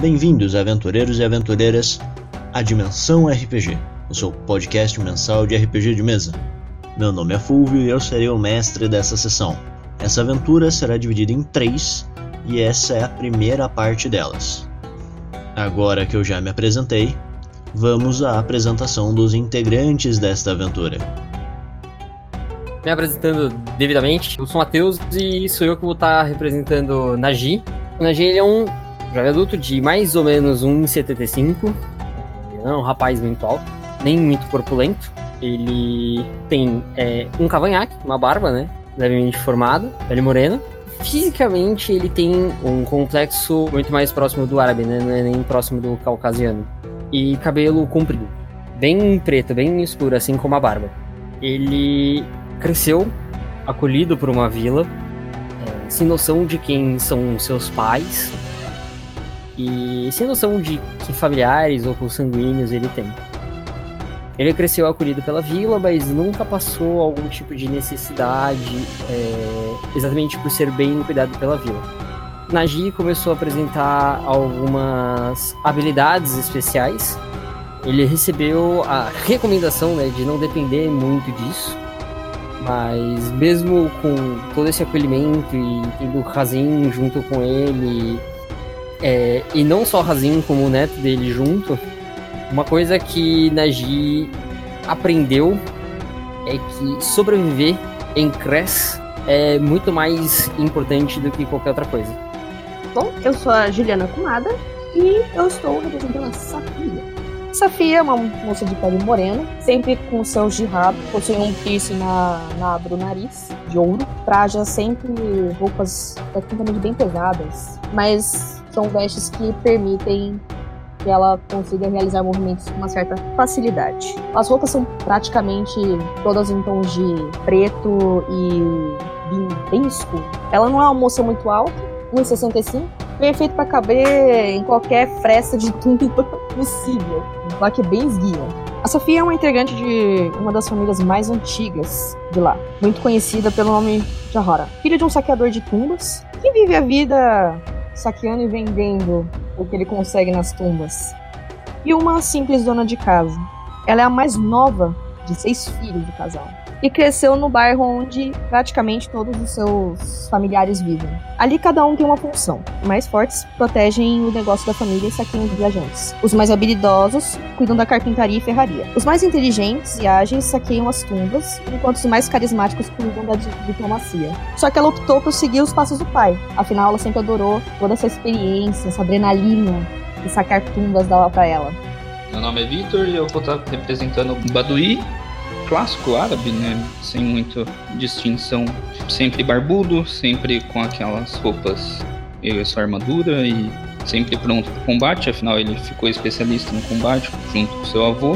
Bem-vindos, aventureiros e aventureiras, à Dimensão RPG, o seu podcast mensal de RPG de mesa. Meu nome é Fulvio e eu serei o mestre dessa sessão. Essa aventura será dividida em 3 e essa é a primeira parte delas. Agora que eu já me apresentei, vamos à apresentação dos integrantes desta aventura. Me apresentando devidamente, eu sou o Matheus e sou eu que vou estar representando Nagi. O Nagi ele é um jovem adulto de mais ou menos 1,75. Não é um rapaz muito alto, nem muito corpulento. Ele tem um cavanhaque, uma barba, né? Levemente formada, pele morena. Fisicamente ele tem um complexo muito mais próximo do árabe, né? Não é nem próximo do caucasiano. E cabelo comprido, bem preto, bem escuro, assim como a barba. Ele cresceu acolhido por uma vila, sem noção de quem são seus pais e sem noção de que familiares ou consanguíneos ele tem. Ele cresceu acolhido pela vila, mas nunca passou algum tipo de necessidade, exatamente por ser bem cuidado pela vila. Nagi começou a apresentar algumas habilidades especiais. Ele recebeu a recomendação, né, de não depender muito disso. Mas mesmo com todo esse acolhimento e tendo Razin junto com ele, e não só Razin como o neto dele junto, uma coisa que Nagi aprendeu é que sobreviver em Cress é muito mais importante do que qualquer outra coisa. Bom, eu sou a Juliana Kumada e eu estou representando a Safia. Safia é uma moça de pele morena, sempre com seu jihad, possui um piercing na aba do nariz, de ouro. Traja sempre roupas tecnicamente bem pesadas, mas são vestes que permitem que ela consiga realizar movimentos com uma certa facilidade. As roupas são praticamente todas em tons de preto e bem escuro. Ela não é uma moça muito alta, 1,65, perfeito para caber em qualquer fresta de tumba possível. Lá que é bem esguia. A Safia é uma integrante de uma das famílias mais antigas de lá, muito conhecida pelo nome Jahara. Filha de um saqueador de tumbas, que vive a vida saqueando e vendendo o que ele consegue nas tumbas. E uma simples dona de casa. Ela é a mais nova de 6 filhos do casal. E cresceu no bairro onde praticamente todos os seus familiares vivem. Ali cada um tem uma função. Os mais fortes protegem o negócio da família e saqueiam os viajantes. Os mais habilidosos cuidam da carpintaria e ferraria. Os mais inteligentes e ágeis saqueiam as tumbas, enquanto os mais carismáticos cuidam da diplomacia. Só que ela optou por seguir os passos do pai. Afinal, ela sempre adorou toda essa experiência, essa adrenalina de sacar tumbas dava pra ela. Meu nome é Vitor e eu vou estar representando o Baduí, clássico árabe, né? Sem muita distinção. Sempre barbudo, sempre com aquelas roupas e sua armadura e sempre pronto para o combate. Afinal, ele ficou especialista no combate junto com seu avô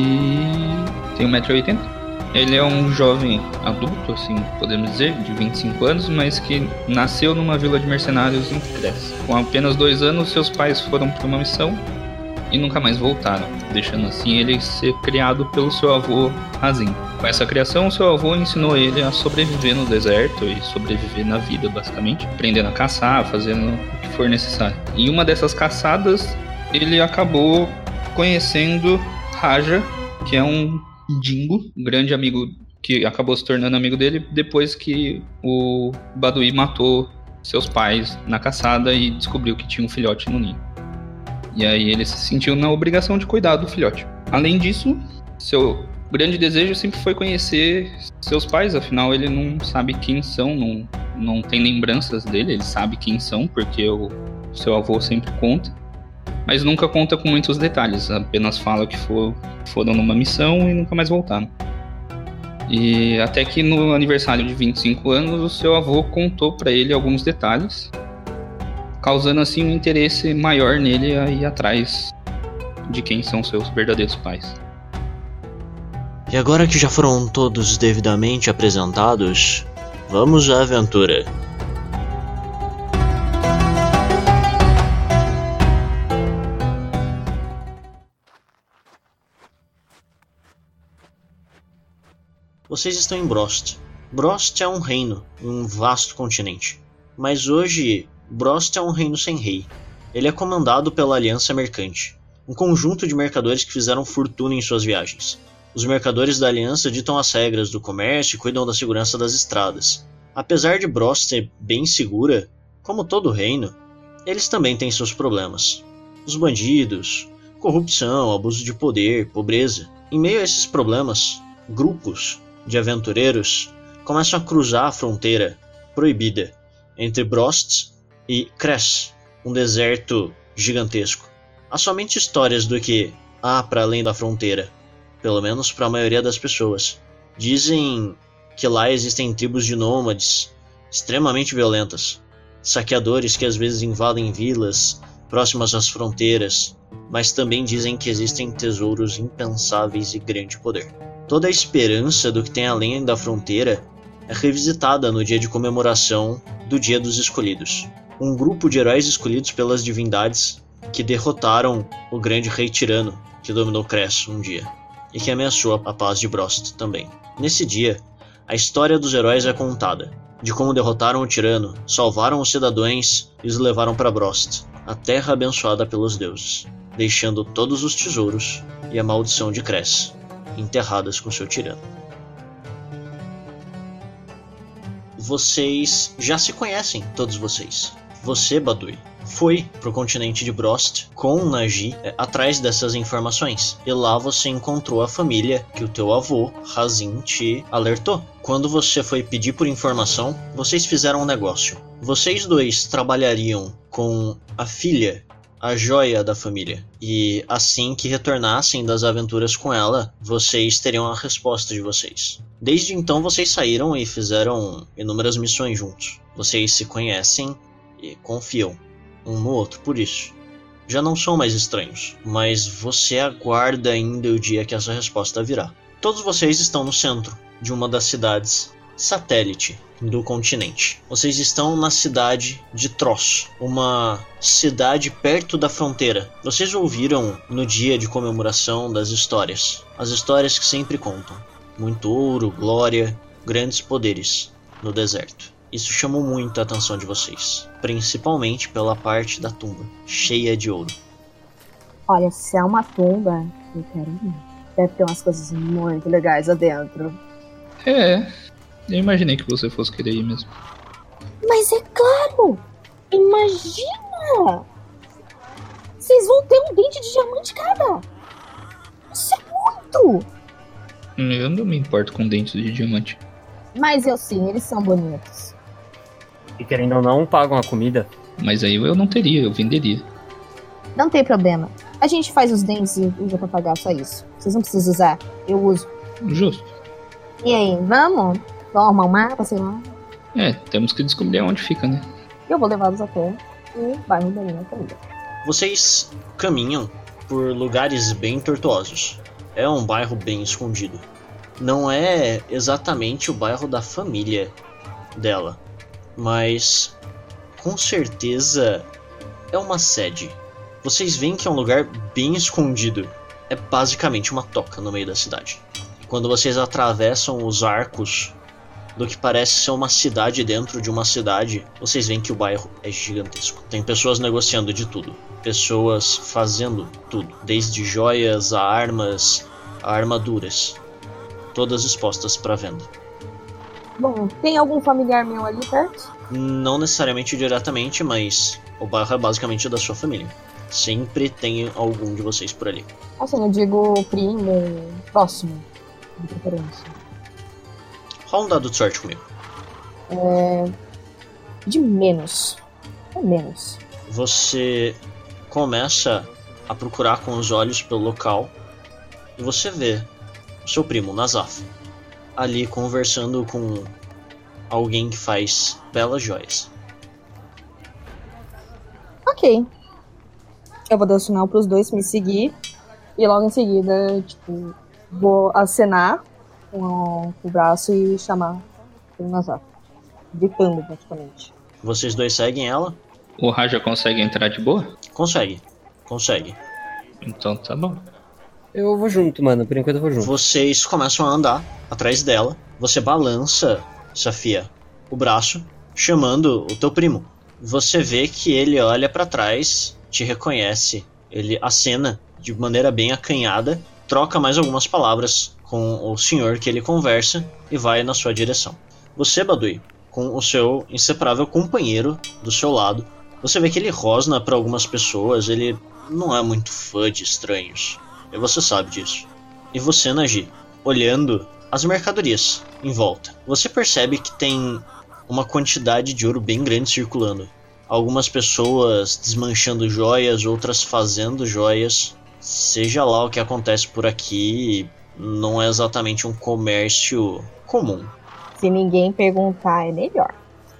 e tem 1,80 m. Ele é um jovem adulto, assim, podemos dizer, de 25 anos, mas que nasceu numa vila de mercenários em Cress. Com apenas 2 anos, seus pais foram para uma missão e nunca mais voltaram, deixando assim ele ser criado pelo seu avô Razin. Com essa criação, seu avô ensinou ele a sobreviver no deserto e sobreviver na vida, basicamente, aprendendo a caçar, fazendo o que for necessário. Em uma dessas caçadas, ele acabou conhecendo Raja, que é um dingo, um grande amigo que acabou se tornando amigo dele depois que o Baduí matou seus pais na caçada e descobriu que tinha um filhote no ninho. E aí ele se sentiu na obrigação de cuidar do filhote. Além disso, seu grande desejo sempre foi conhecer seus pais, afinal ele não sabe quem são, não tem lembranças dele, ele sabe quem são, porque o seu avô sempre conta, mas nunca conta com muitos detalhes, apenas fala que foram numa missão e nunca mais voltaram. E até que no aniversário de 25 anos, o seu avô contou para ele alguns detalhes, causando assim um interesse maior nele a ir atrás de quem são seus verdadeiros pais. E agora que já foram todos devidamente apresentados, vamos à aventura. Vocês estão em Brost. Brost é um reino, um vasto continente. Mas hoje, Brost é um reino sem rei. Ele é comandado pela Aliança Mercante, um conjunto de mercadores que fizeram fortuna em suas viagens. Os mercadores da Aliança ditam as regras do comércio e cuidam da segurança das estradas. Apesar de Brost ser bem segura, como todo o reino, eles também têm seus problemas. Os bandidos, corrupção, abuso de poder, pobreza. Em meio a esses problemas, grupos de aventureiros começam a cruzar a fronteira proibida entre Brost e Cress, um deserto gigantesco. Há somente histórias do que há para além da fronteira, pelo menos para a maioria das pessoas. Dizem que lá existem tribos de nômades extremamente violentas, saqueadores que às vezes invadem vilas próximas às fronteiras, mas também dizem que existem tesouros impensáveis e grande poder. Toda a esperança do que tem além da fronteira é revisitada no dia de comemoração do Dia dos Escolhidos, um grupo de heróis escolhidos pelas divindades que derrotaram o grande rei tirano que dominou Cress um dia, e que ameaçou a paz de Brost também. Nesse dia, a história dos heróis é contada, de como derrotaram o tirano, salvaram os cidadãos e os levaram para Brost, a terra abençoada pelos deuses, deixando todos os tesouros e a maldição de Cress enterradas com seu tirano. Vocês já se conhecem, todos vocês. Você, Badui, foi pro continente de Brost com Najee atrás dessas informações. E lá você encontrou a família que o teu avô, Razin, te alertou. Quando você foi pedir por informação, vocês fizeram um negócio. Vocês dois trabalhariam com a filha, a joia da família. E assim que retornassem das aventuras com ela, vocês teriam a resposta de vocês. Desde então vocês saíram e fizeram inúmeras missões juntos. Vocês se conhecem e confiam um no outro por isso. Já não são mais estranhos, mas você aguarda ainda o dia que essa resposta virá. Todos vocês estão no centro de uma das cidades satélite do continente. Vocês estão na cidade de Tross, uma cidade perto da fronteira. Vocês ouviram no dia de comemoração das histórias, as histórias que sempre contam. Muito ouro, glória, grandes poderes no deserto. Isso chamou muito a atenção de vocês, principalmente pela parte da tumba, cheia de ouro. Olha, se é uma tumba, eu quero ir. Deve ter umas coisas muito legais lá dentro. Eu imaginei que você fosse querer ir mesmo. Mas é claro! Imagina! Vocês vão ter um dente de diamante cada! Isso é muito! Eu não me importo com dentes de diamante. Mas eu sim, eles são bonitos. E querendo ou não, pagam a comida. Mas aí eu não teria, eu venderia. Não tem problema. A gente faz os dentes e usa pra pagar só isso. Vocês não precisam usar, eu uso. Justo. E aí, vamos? Vamos arrumar um mapa, sei lá. Temos que descobrir onde fica, né? Eu vou levá-los até o bairro da minha família. Vocês caminham por lugares bem tortuosos. É um bairro bem escondido. Não é exatamente o bairro da família dela, mas com certeza é uma sede. Vocês veem que é um lugar bem escondido. É basicamente uma toca no meio da cidade. Quando vocês atravessam os arcos do que parece ser uma cidade dentro de uma cidade, vocês veem que o bairro é gigantesco. Tem pessoas negociando de tudo, pessoas fazendo tudo, desde joias a armas, a armaduras, todas expostas para venda. Bom, tem algum familiar meu ali perto? Não necessariamente diretamente, mas o bairro é basicamente da sua família. Sempre tem algum de vocês por ali. Assim, eu digo primo, próximo, de preferência. Rola um dado de sorte comigo. De menos. É menos. Você começa a procurar com os olhos pelo local e você vê o seu primo, Nazaf, ali conversando com alguém que faz belas joias. Ok. Eu vou dar o sinal pros dois me seguir. E logo em seguida, vou acenar com o braço e chamar o Nazaf. Gritando, praticamente. Vocês dois seguem ela? O Raja consegue entrar de boa? Consegue. Então tá bom. Eu vou junto, mano. Por enquanto eu vou junto. Vocês começam a andar atrás dela. Você balança, Safia, o braço, chamando o teu primo. Você vê que ele olha pra trás, te reconhece. Ele acena de maneira bem acanhada, troca mais algumas palavras com o senhor que ele conversa e vai na sua direção. Você, Badui, com o seu inseparável companheiro do seu lado, você vê que ele rosna para algumas pessoas, ele não é muito fã de estranhos, e você sabe disso. E você, Nagi, olhando as mercadorias em volta, você percebe que tem uma quantidade de ouro bem grande circulando. Algumas pessoas desmanchando joias, outras fazendo joias. Seja lá o que acontece por aqui, não é exatamente um comércio comum. Se ninguém perguntar, é melhor.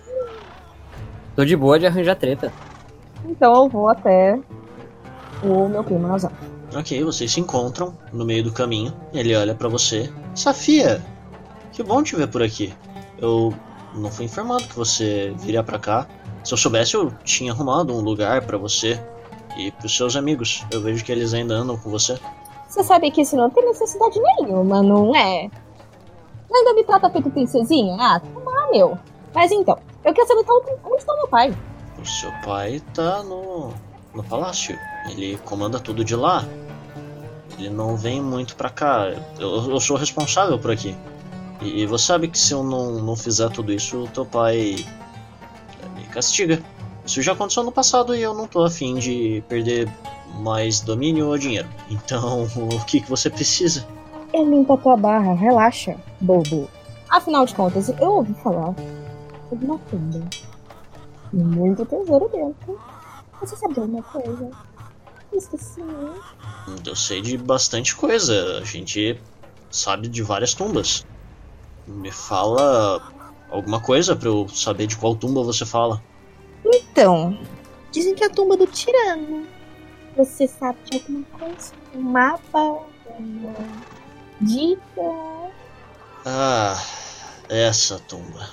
Tô de boa de arranjar treta. Então eu vou até o meu primo Nazar. Ok, vocês se encontram no meio do caminho. Ele olha pra você. Safia, que bom te ver por aqui. Eu não fui informado que você viria pra cá. Se eu soubesse, eu tinha arrumado um lugar pra você e pros seus amigos. Eu vejo que eles ainda andam com você. Você sabe que isso não tem necessidade nenhuma, não é? Ainda me trata feito princesinha? Ah, toma, meu. Mas então, eu quero saber onde está meu pai. O seu pai tá no palácio. Ele comanda tudo de lá. Ele não vem muito pra cá. Eu sou responsável por aqui. E você sabe que se eu não fizer tudo isso, o teu pai me castiga. Isso já aconteceu no passado e eu não tô afim de perder mais domínio ou dinheiro. Então, o que você precisa? Eu limpo a tua barra, relaxa, bobo. Afinal de contas, eu ouvi falar sobre uma tumba. E muito tesouro dentro. Você sabe de alguma coisa? Esqueci. Eu sei de bastante coisa. A gente sabe de várias tumbas. Me fala alguma coisa pra eu saber de qual tumba você fala. Então, dizem que é a tumba do tirano. Você sabe de alguma coisa? Um mapa? Uma dica? Ah, essa tumba.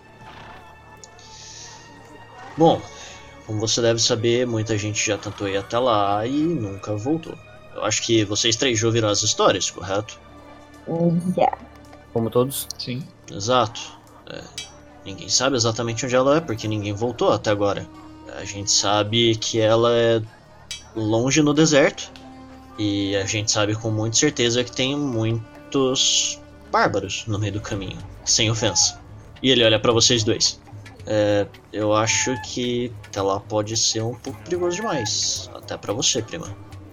Bom, como você deve saber, muita gente já tentou ir até lá e nunca voltou. Eu acho que vocês três já ouviram as histórias, correto? Yeah. Como todos. Sim. Exato. Ninguém sabe exatamente onde ela é, porque ninguém voltou até agora. A gente sabe que ela é longe no deserto, e a gente sabe com muita certeza que tem muitos bárbaros no meio do caminho, sem ofensa. E ele olha pra vocês dois. Eu acho que ela pode ser um pouco perigoso demais, até pra você, prima.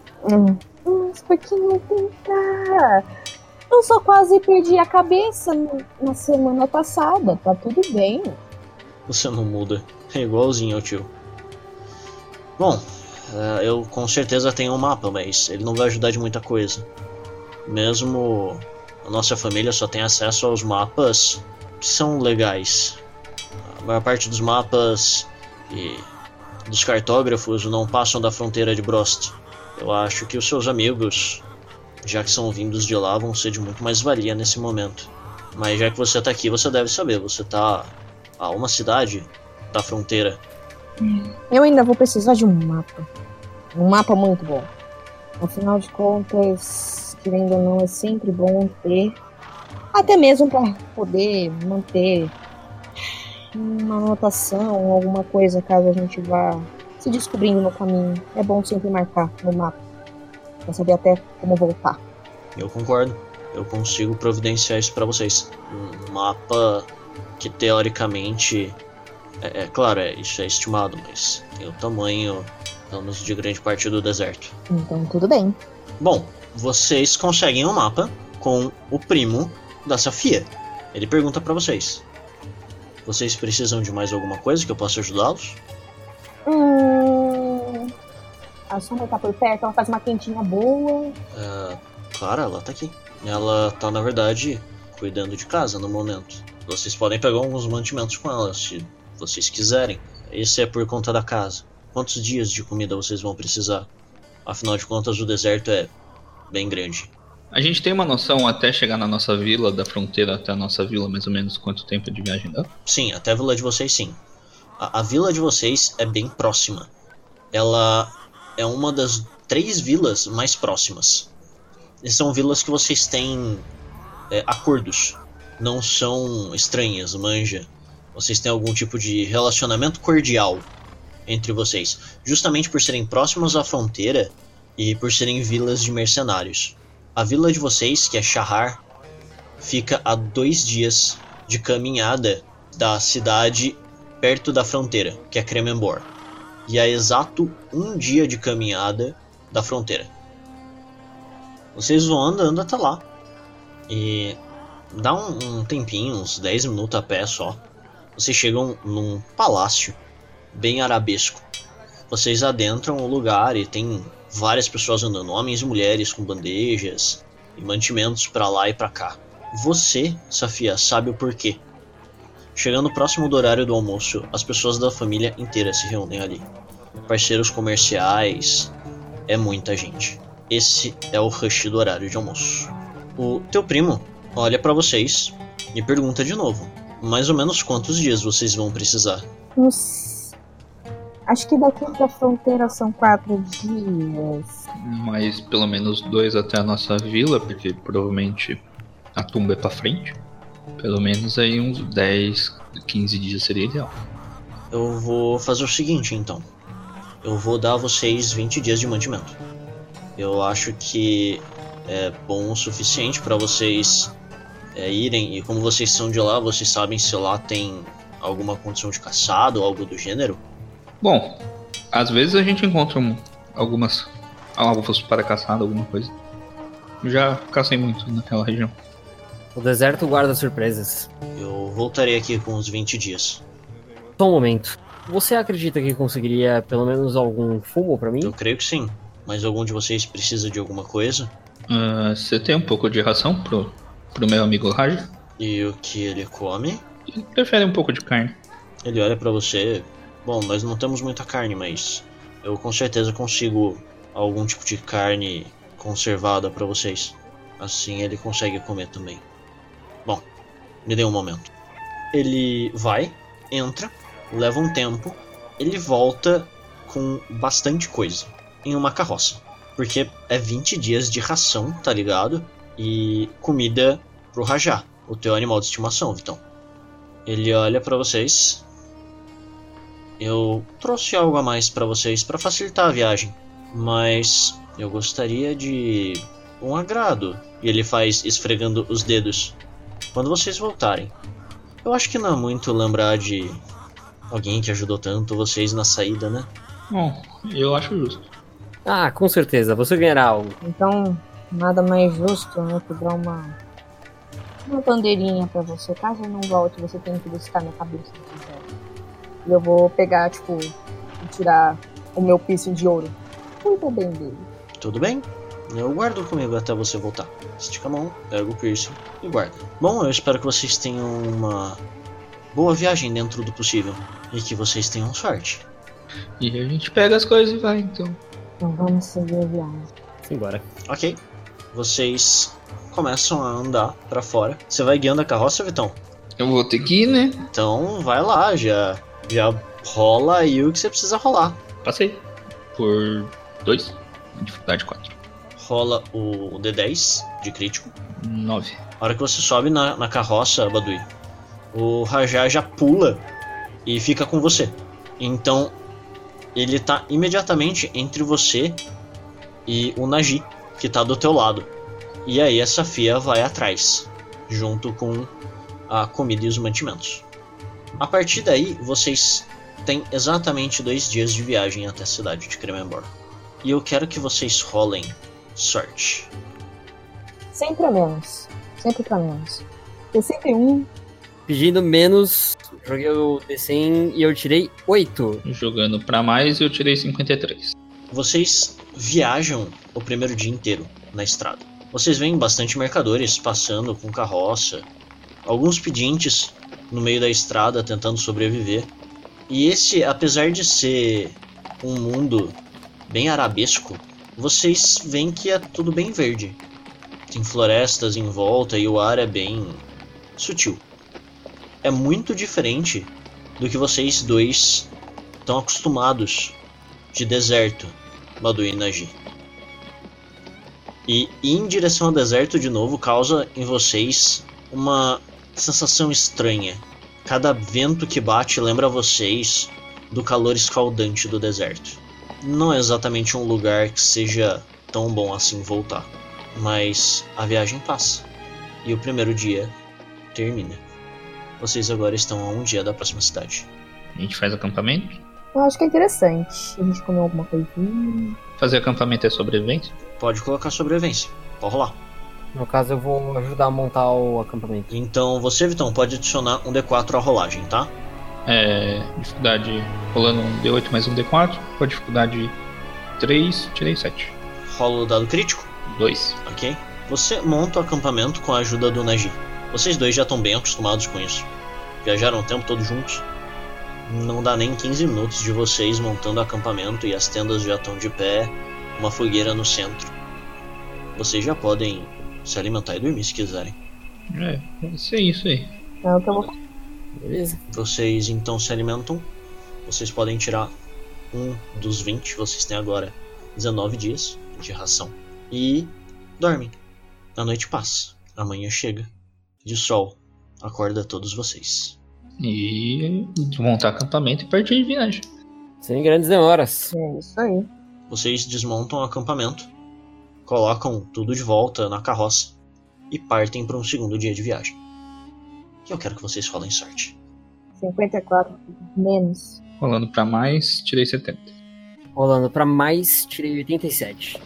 Mas por que não tentar? Eu só quase perdi a cabeça na semana passada, tá tudo bem. Você não muda, é igualzinho ao tio. Bom, eu com certeza tenho um mapa, mas ele não vai ajudar de muita coisa. Mesmo a nossa família só tem acesso aos mapas que são legais. A maior parte dos mapas e dos cartógrafos não passam da fronteira de Brost. Eu acho que os seus amigos, já que são vindos de lá, vão ser de muito mais valia nesse momento. Mas já que você tá aqui, você deve saber, você tá a uma cidade da fronteira. Eu ainda vou precisar de um mapa. Um mapa muito bom. Afinal de contas, querendo ou não, é sempre bom ter. Até mesmo para poder manter uma anotação, alguma coisa, caso a gente vá se descobrindo no caminho. É bom sempre marcar no mapa, pra saber até como voltar. Eu concordo. Eu consigo providenciar isso pra vocês. Um mapa que teoricamente... claro, isso é estimado, mas tem o tamanho, pelo menos, de grande parte do deserto. Então tudo bem. Bom, vocês conseguem um mapa com o primo da Safia. Ele pergunta pra vocês: vocês precisam de mais alguma coisa que eu possa ajudá-los? A sombra tá por perto, ela faz uma quentinha boa. Claro, ela tá aqui. Ela tá, na verdade, cuidando de casa no momento. Vocês podem pegar alguns mantimentos com ela, se vocês quiserem. Esse é por conta da casa. Quantos dias de comida vocês vão precisar? Afinal de contas, o deserto é bem grande. A gente tem uma noção até chegar na nossa vila, da fronteira até a nossa vila, mais ou menos quanto tempo de viagem dá? Sim, até a vila de vocês, sim. A vila de vocês é bem próxima. Ela é uma das 3 vilas mais próximas. E são vilas que vocês têm acordos. Não são estranhas, manja. Vocês têm algum tipo de relacionamento cordial entre vocês, justamente por serem próximos à fronteira e por serem vilas de mercenários. A vila de vocês, que é Shahar, fica a 2 dias de caminhada da cidade perto da fronteira, que é Kremembor, e a exato 1 dia de caminhada da fronteira. Vocês vão andando até lá, e dá um tempinho, uns 10 minutos a pé só. Vocês chegam num palácio bem arabesco. Vocês adentram o lugar e tem várias pessoas andando, homens e mulheres com bandejas e mantimentos pra lá e pra cá. Você, Safia, sabe o porquê. Chegando próximo do horário do almoço, as pessoas da família inteira se reúnem ali. Parceiros comerciais, é muita gente. Esse é o rush do horário de almoço. O teu primo olha pra vocês e pergunta de novo: mais ou menos quantos dias vocês vão precisar? Acho que daqui da fronteira são 4 dias. Mas pelo menos 2 até a nossa vila, porque provavelmente a tumba é pra frente. Pelo menos aí uns 10, 15 dias seria ideal. Eu vou fazer o seguinte, então. Eu vou dar a vocês 20 dias de mantimento. Eu acho que é bom o suficiente para vocês irem. E como vocês são de lá, vocês sabem se lá tem alguma condição de caçado ou algo do gênero? Bom, às vezes a gente encontra algumas alvos para caçada, alguma coisa. Já cacei muito naquela região. O deserto guarda surpresas. Eu voltarei aqui com uns 20 dias. Só um momento. Você acredita que conseguiria pelo menos algum fumo pra mim? Eu creio que sim. Mas algum de vocês precisa de alguma coisa? Você tem um pouco de ração pro meu amigo Raj? E o que ele come? Ele prefere um pouco de carne. Ele olha pra você. Bom, nós não temos muita carne, mas eu com certeza consigo algum tipo de carne conservada pra vocês. Assim ele consegue comer também. Bom, me dê um momento. Ele vai, entra, leva um tempo, ele volta com bastante coisa em uma carroça. Porque é 20 dias de ração, tá ligado? E comida pro Rajá, o teu animal de estimação, Vitão. Ele olha pra vocês. Eu trouxe algo a mais pra vocês pra facilitar a viagem, mas eu gostaria de um agrado. E ele faz esfregando os dedos. Quando vocês voltarem, eu acho que não é muito lembrar de alguém que ajudou tanto vocês na saída, né? Bom, eu acho justo. Ah, com certeza, você ganhará algo. Então, nada mais justo, né, que dar uma bandeirinha pra você. Caso eu não volte, você tem que buscar minha cabeça. E eu vou pegar, tipo, e tirar o meu piercing de ouro. Cuida bem dele. Tudo bem? Eu guardo comigo até você voltar. Estica a mão, pega o piercing e guarda. Bom, eu espero que vocês tenham uma boa viagem dentro do possível. E que vocês tenham sorte. E a gente pega as coisas e vai, então. Então vamos seguir a viagem. Simbora. Ok. Vocês começam a andar pra fora. Você vai guiando a carroça, Vitão? Eu vou ter que ir, né? Então vai lá, já rola aí o que você precisa rolar. Passei. Por 2. Dificuldade 4. Rola o D10 de crítico. 9. A hora que você sobe na carroça, Badui, o Rajá já pula e fica com você. Então ele tá imediatamente entre você e o Nagi, que tá do teu lado. E aí a Safia vai atrás, junto com a comida e os mantimentos. A partir daí, vocês têm exatamente 2 dias de viagem até a cidade de Kremembor. E eu quero que vocês rolem sorte. Sempre pra menos. Sempre pra menos. 61. Pedindo menos, joguei o D100 e eu tirei 8. Jogando pra mais, eu tirei 53. Vocês viajam o primeiro dia inteiro na estrada. Vocês veem bastante mercadores passando com carroça, alguns pedintes no meio da estrada tentando sobreviver. E esse, apesar de ser um mundo bem arabesco, vocês veem que é tudo bem verde. Tem florestas em volta e o ar é bem sutil. É muito diferente do que vocês dois estão acostumados de deserto, Badui e Nagi. E ir em direção ao deserto de novo causa em vocês uma sensação estranha. Cada vento que bate lembra vocês do calor escaldante do deserto. Não é exatamente um lugar que seja tão bom assim voltar, mas a viagem passa e o primeiro dia termina. Vocês agora estão a um dia da próxima cidade. A gente faz acampamento? Eu acho que é interessante. A gente comeu alguma coisinha. Fazer acampamento é sobrevivência? Pode colocar sobrevivência, pode rolar. No caso, eu vou ajudar a montar o acampamento. Então você, Vitão, pode adicionar um D4 à rolagem, tá? Dificuldade rolando um D8 mais um D4. Com a dificuldade 3, tirei 7. Rola o dado crítico. 2. Ok. Você monta o acampamento com a ajuda do Nagi. Vocês dois já estão bem acostumados com isso. Viajaram o tempo todo juntos. Não dá nem 15 minutos de vocês montando o acampamento e as tendas já estão de pé, uma fogueira no centro. Vocês já podem se alimentar e dormir se quiserem. Isso aí. É o que eu vou. Beleza. Vocês então se alimentam. Vocês podem tirar um dos 20. Vocês têm agora 19 dias de ração. E dormem. A noite passa. Amanhã chega. De sol. Acorda todos vocês. E montar acampamento e partir de viagem. Sem grandes demoras. É isso aí. Vocês desmontam o acampamento, colocam tudo de volta na carroça e partem para um segundo dia de viagem. E eu quero que vocês rolem sorte. 54 menos. Rolando pra mais, tirei 70. Rolando pra mais, tirei 87.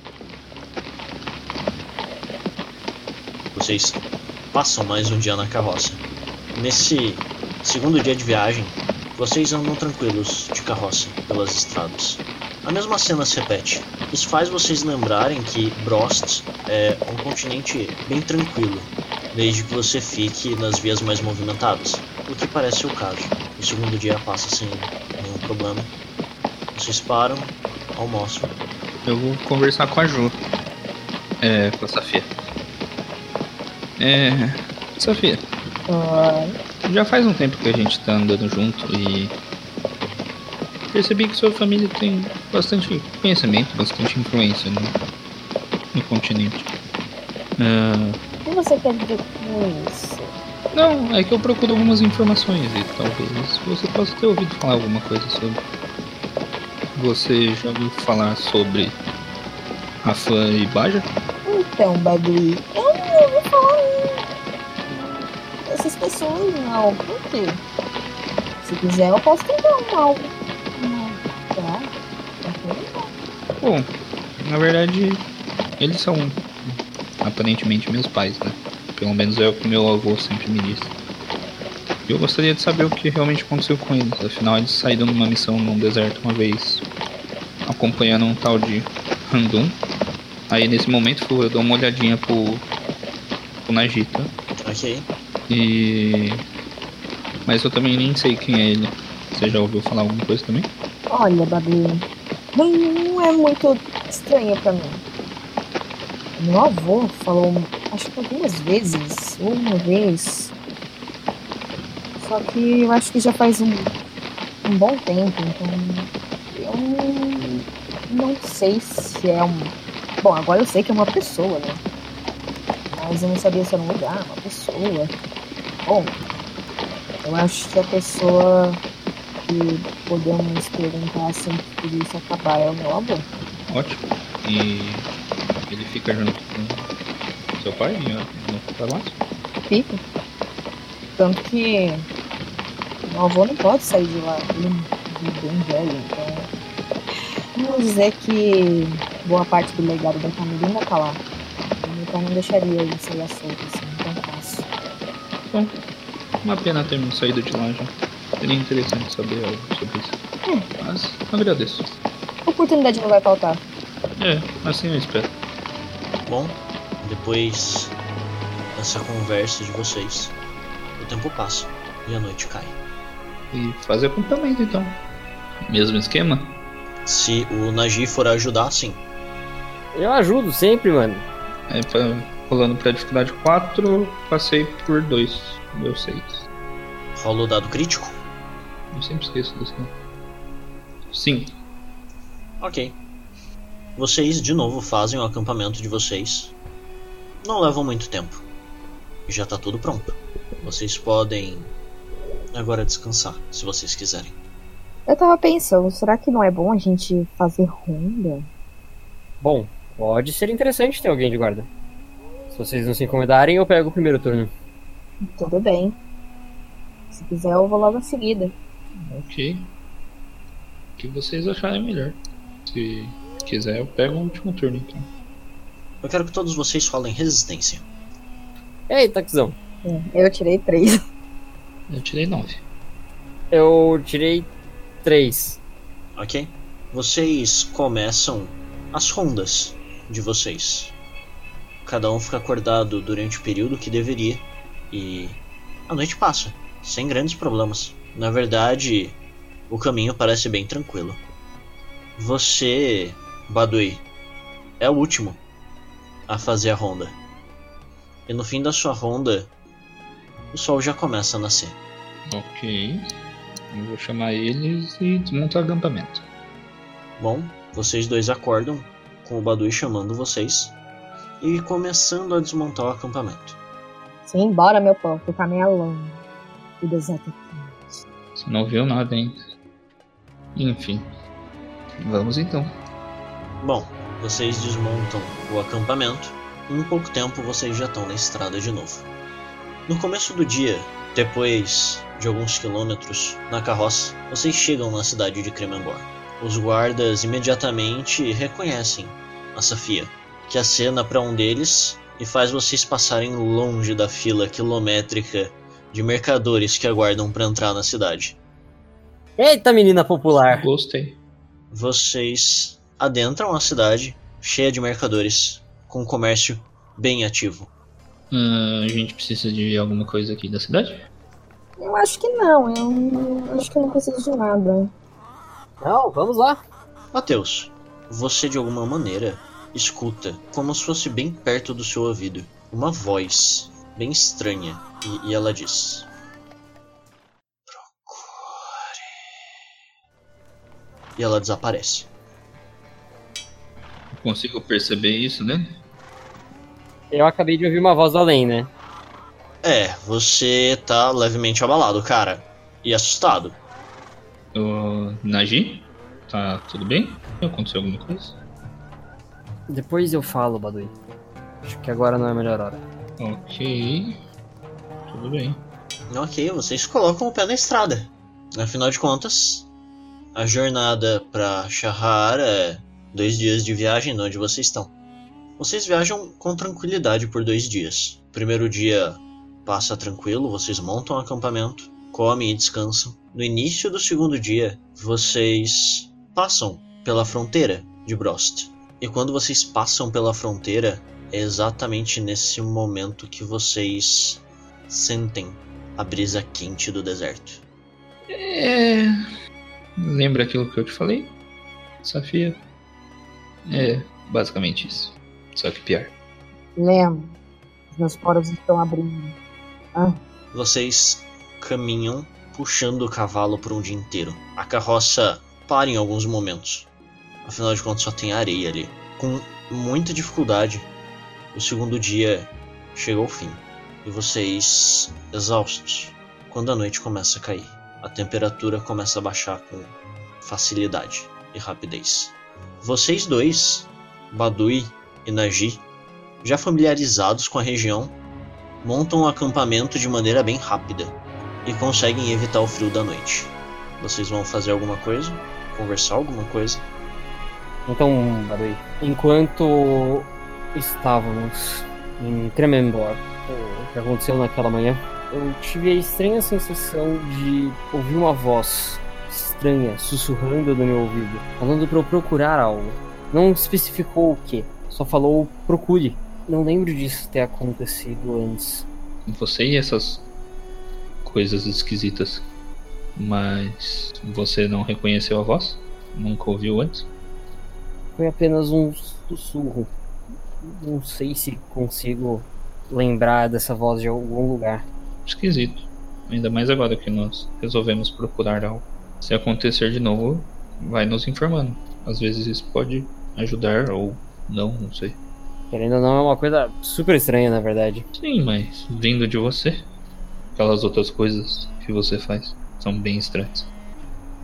Vocês passam mais um dia na carroça. Nesse segundo dia de viagem, vocês andam tranquilos de carroça pelas estradas. A mesma cena se repete. Isso faz vocês lembrarem que Brost é um continente bem tranquilo, desde que você fique nas vias mais movimentadas, o que parece o caso. O segundo dia passa sem nenhum problema. Vocês param, almoçam. Eu vou conversar com a Ju. Com a Safia. Safia, já faz um tempo que a gente tá andando junto e percebi que sua família tem bastante conhecimento, bastante influência no continente. O que você quer dizer com isso? Não, é que eu procuro algumas informações e talvez você possa ter ouvido falar alguma coisa sobre. Você já ouviu falar sobre Rafan e Baja? Então, Baduí, eu não ouvi falar dessas pessoas, não. Por quê? Se quiser, eu posso tentar algo. Tá? Bom, na verdade, eles são aparentemente meus pais, né? Pelo menos é o que meu avô sempre me disse. Eu gostaria de saber o que realmente aconteceu com eles. Afinal, eles saíram numa missão num deserto uma vez, acompanhando um tal de Randum. Aí nesse momento eu dou uma olhadinha pro Najita. Ok. Mas eu também nem sei quem é ele. Você já ouviu falar alguma coisa também? Olha, Babi, não é muito estranho pra mim. Meu avô falou, acho que algumas vezes, ou uma vez. Só que eu acho que já faz um bom tempo, então eu não sei se é um... Bom, agora eu sei que é uma pessoa, né? Mas eu não sabia se era um lugar, uma pessoa. Bom, eu acho que a pessoa que podemos perguntar assim que tudo isso acabar é o meu avô. Ótimo. E ele fica junto com seu pai no palácio? Fica. Tanto que meu avô não pode sair de lá, ele é bem velho, então vamos dizer que boa parte do legado da família ainda tá lá. Meu pai não deixaria ele sair à solta assim, tão fácil. Bom, uma pena termos saído de lá já. Seria interessante saber algo sobre isso. Mas agradeço. A oportunidade não vai faltar. Assim eu espero. Bom, depois dessa conversa de vocês, o tempo passa e a noite cai. E fazer acampamento então. Mesmo esquema? Se o Nagi for ajudar, sim. Eu ajudo sempre, mano. Rolando pra dificuldade 4, passei por 2. Deu 6. Rola o dado crítico. Eu sempre esqueço desse. 5. Ok. Vocês de novo fazem o acampamento de vocês. Não levam muito tempo. Já tá tudo pronto. Vocês podem agora descansar, se vocês quiserem. Eu tava pensando, será que não é bom a gente fazer ronda? Bom, pode ser interessante ter alguém de guarda. Se vocês não se incomodarem, eu pego o primeiro turno. Tudo bem. Se quiser, eu vou logo em seguida. Ok. O que vocês acharem melhor. Se quiser, eu pego o último turno, então. Eu quero que todos vocês falem resistência. Ei, Taxão. Eu tirei 3. Eu tirei 9. Eu tirei 3. Ok? Vocês começam as rondas de vocês. Cada um fica acordado durante o período que deveria. E a noite passa, sem grandes problemas. Na verdade, o caminho parece bem tranquilo. Você, Badui, é o último a fazer a ronda. E no fim da sua ronda, o sol já começa a nascer. Ok. Eu vou chamar eles e desmontar o acampamento. Bom, vocês dois acordam com o Badui chamando vocês e começando a desmontar o acampamento. Sim, bora, meu povo. O caminho é longo. O deserto é quente. Você não viu nada ainda. Enfim. Vamos então. Bom, vocês desmontam o acampamento e em pouco tempo vocês já estão na estrada de novo. No começo do dia, depois de alguns quilômetros na carroça, vocês chegam na cidade de Kremembor. Os guardas imediatamente reconhecem a Safia, que acena para um deles e faz vocês passarem longe da fila quilométrica de mercadores que aguardam para entrar na cidade. Eita, menina popular. Gostei. Vocês adentram a cidade cheia de mercadores, com um comércio bem ativo. A gente precisa de alguma coisa aqui da cidade? Eu acho que não. Eu acho que eu não preciso de nada. Não, vamos lá. Mateus, você de alguma maneira escuta, como se fosse bem perto do seu ouvido, uma voz bem estranha e ela diz: procure. E ela desaparece. Consigo perceber isso, né? Eu acabei de ouvir uma voz do além, né? Você tá levemente abalado, cara, e assustado. Nagi? Tá tudo bem? Aconteceu alguma coisa? Depois eu falo, Badui. Acho que agora não é a melhor hora. Ok. Tudo bem. Ok, vocês colocam o pé na estrada. Afinal de contas, a jornada pra Shahar é 2 dias de viagem de onde vocês estão. Vocês viajam com tranquilidade por 2 dias. O primeiro dia passa tranquilo, vocês montam um acampamento, comem e descansam. No início do segundo dia, vocês passam pela fronteira de Brost. E quando vocês passam pela fronteira, é exatamente nesse momento que vocês sentem a brisa quente do deserto. Lembra aquilo que eu te falei, Safia? É basicamente isso. Só que pior. Lembro. Os meus poros estão abrindo. Vocês caminham puxando o cavalo por um dia inteiro. A carroça para em alguns momentos. Afinal de contas só tem areia ali. Com muita dificuldade, o segundo dia chega ao fim. E vocês, exaustos, quando a noite começa a cair, a temperatura começa a baixar com facilidade e rapidez. Vocês dois, Badui e Nagi, já familiarizados com a região, montam um acampamento de maneira bem rápida e conseguem evitar o frio da noite. Vocês vão fazer alguma coisa? Conversar alguma coisa? Então, Badui, enquanto estávamos em Kremembor, o que aconteceu naquela manhã, eu tive a estranha sensação de ouvir uma voz estranha sussurrando no meu ouvido, falando para eu procurar algo. Não especificou o que, só falou procure. Não lembro disso ter acontecido antes. Você e essas coisas esquisitas. Mas você não reconheceu a voz? Nunca ouviu antes? Foi apenas um sussurro. Não sei se consigo lembrar dessa voz de algum lugar. Esquisito. Ainda mais agora que nós resolvemos procurar algo. Se acontecer de novo, vai nos informando. Às vezes isso pode ajudar ou não sei. Querendo ou não, é uma coisa super estranha, na verdade. Sim, mas vindo de você, aquelas outras coisas que você faz são bem estranhas.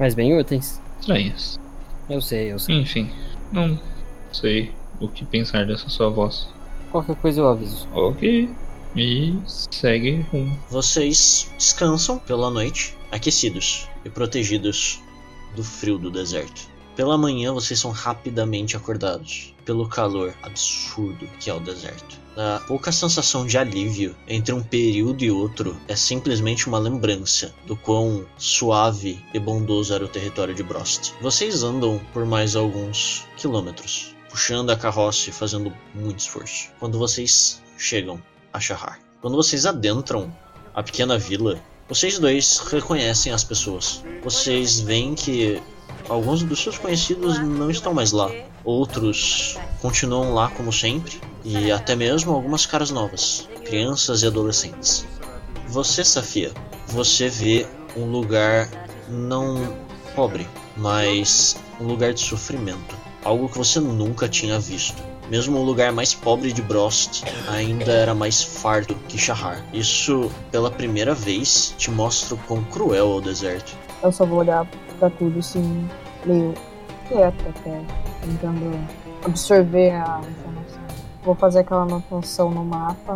Mas bem úteis. Estranhas. Eu sei. Enfim, não sei o que pensar dessa sua voz. Qualquer coisa eu aviso. Ok. E segue rumo. Vocês descansam pela noite, aquecidos e protegidos do frio do deserto. Pela manhã vocês são rapidamente acordados pelo calor absurdo que é o deserto. A pouca sensação de alívio entre um período e outro é simplesmente uma lembrança do quão suave e bondoso era o território de Brost. Vocês andam por mais alguns quilômetros, puxando a carroça e fazendo muito esforço, quando vocês chegam a Shahar. Quando vocês adentram a pequena vila, vocês dois reconhecem as pessoas. Vocês veem que alguns dos seus conhecidos não estão mais lá. Outros continuam lá como sempre. E até mesmo algumas caras novas. Crianças e adolescentes. Você, Safia, você vê um lugar não pobre, mas um lugar de sofrimento. Algo que você nunca tinha visto. Mesmo o lugar mais pobre de Brost ainda era mais farto que Shahar. Isso, pela primeira vez, te mostra o quão cruel é o deserto. Eu só vou olhar pra tudo assim, meio quieto até, tentando absorver a informação. Vou fazer aquela anotação no mapa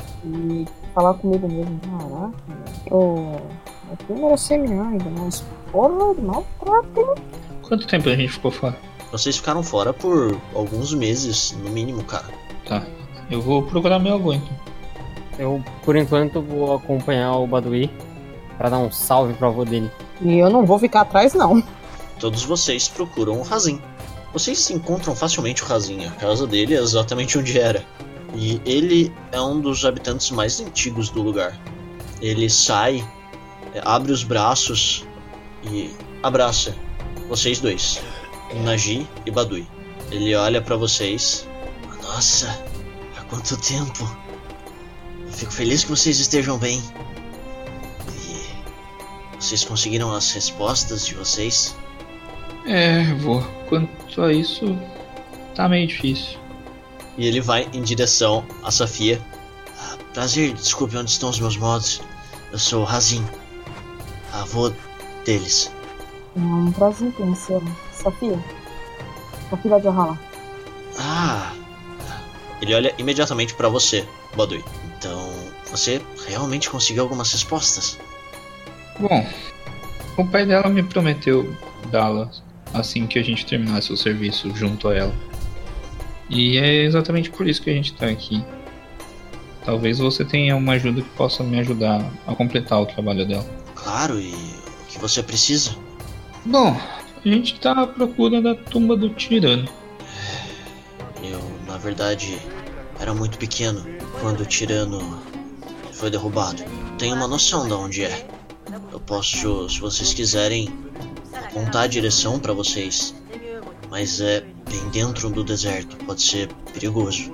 e falar comigo mesmo. Caraca, eu mereci melhor ainda, mas porra, maltrato. Quanto tempo a gente ficou fora? Vocês ficaram fora por alguns meses, no mínimo, cara. Tá, eu vou procurar meu avô então. Eu, por enquanto, vou acompanhar o Baduí pra dar um salve pro avô dele. E eu não vou ficar atrás, não. Todos vocês procuram o Razin. Vocês encontram facilmente o Razin. A casa dele é exatamente onde era. E ele é um dos habitantes mais antigos do lugar. Ele sai, abre os braços e abraça vocês dois, Najee e Baduí. Ele olha pra vocês. Nossa, há quanto tempo. Eu fico feliz que vocês estejam bem. E vocês conseguiram as respostas de vocês? Vô, quanto a isso, tá meio difícil. E ele vai em direção a Safia. Prazer, desculpe, onde estão os meus modos? Eu sou o Razin, avô deles. É um prazer conhecê-lo. Safia, filha de Ohala. Ele olha imediatamente pra você, Baduí. Então, você realmente conseguiu algumas respostas? Bom, o pai dela me prometeu dá-las assim que a gente terminasse o serviço junto a ela. E é exatamente por isso que a gente tá aqui. Talvez você tenha uma ajuda que possa me ajudar a completar o trabalho dela. Claro, e o que você precisa? Bom, a gente tá à procura da tumba do tirano. Eu, na verdade, era muito pequeno quando o tirano foi derrubado. Tenho uma noção de onde é. Eu posso, se vocês quiserem, apontar a direção pra vocês. Mas é bem dentro do deserto, pode ser perigoso.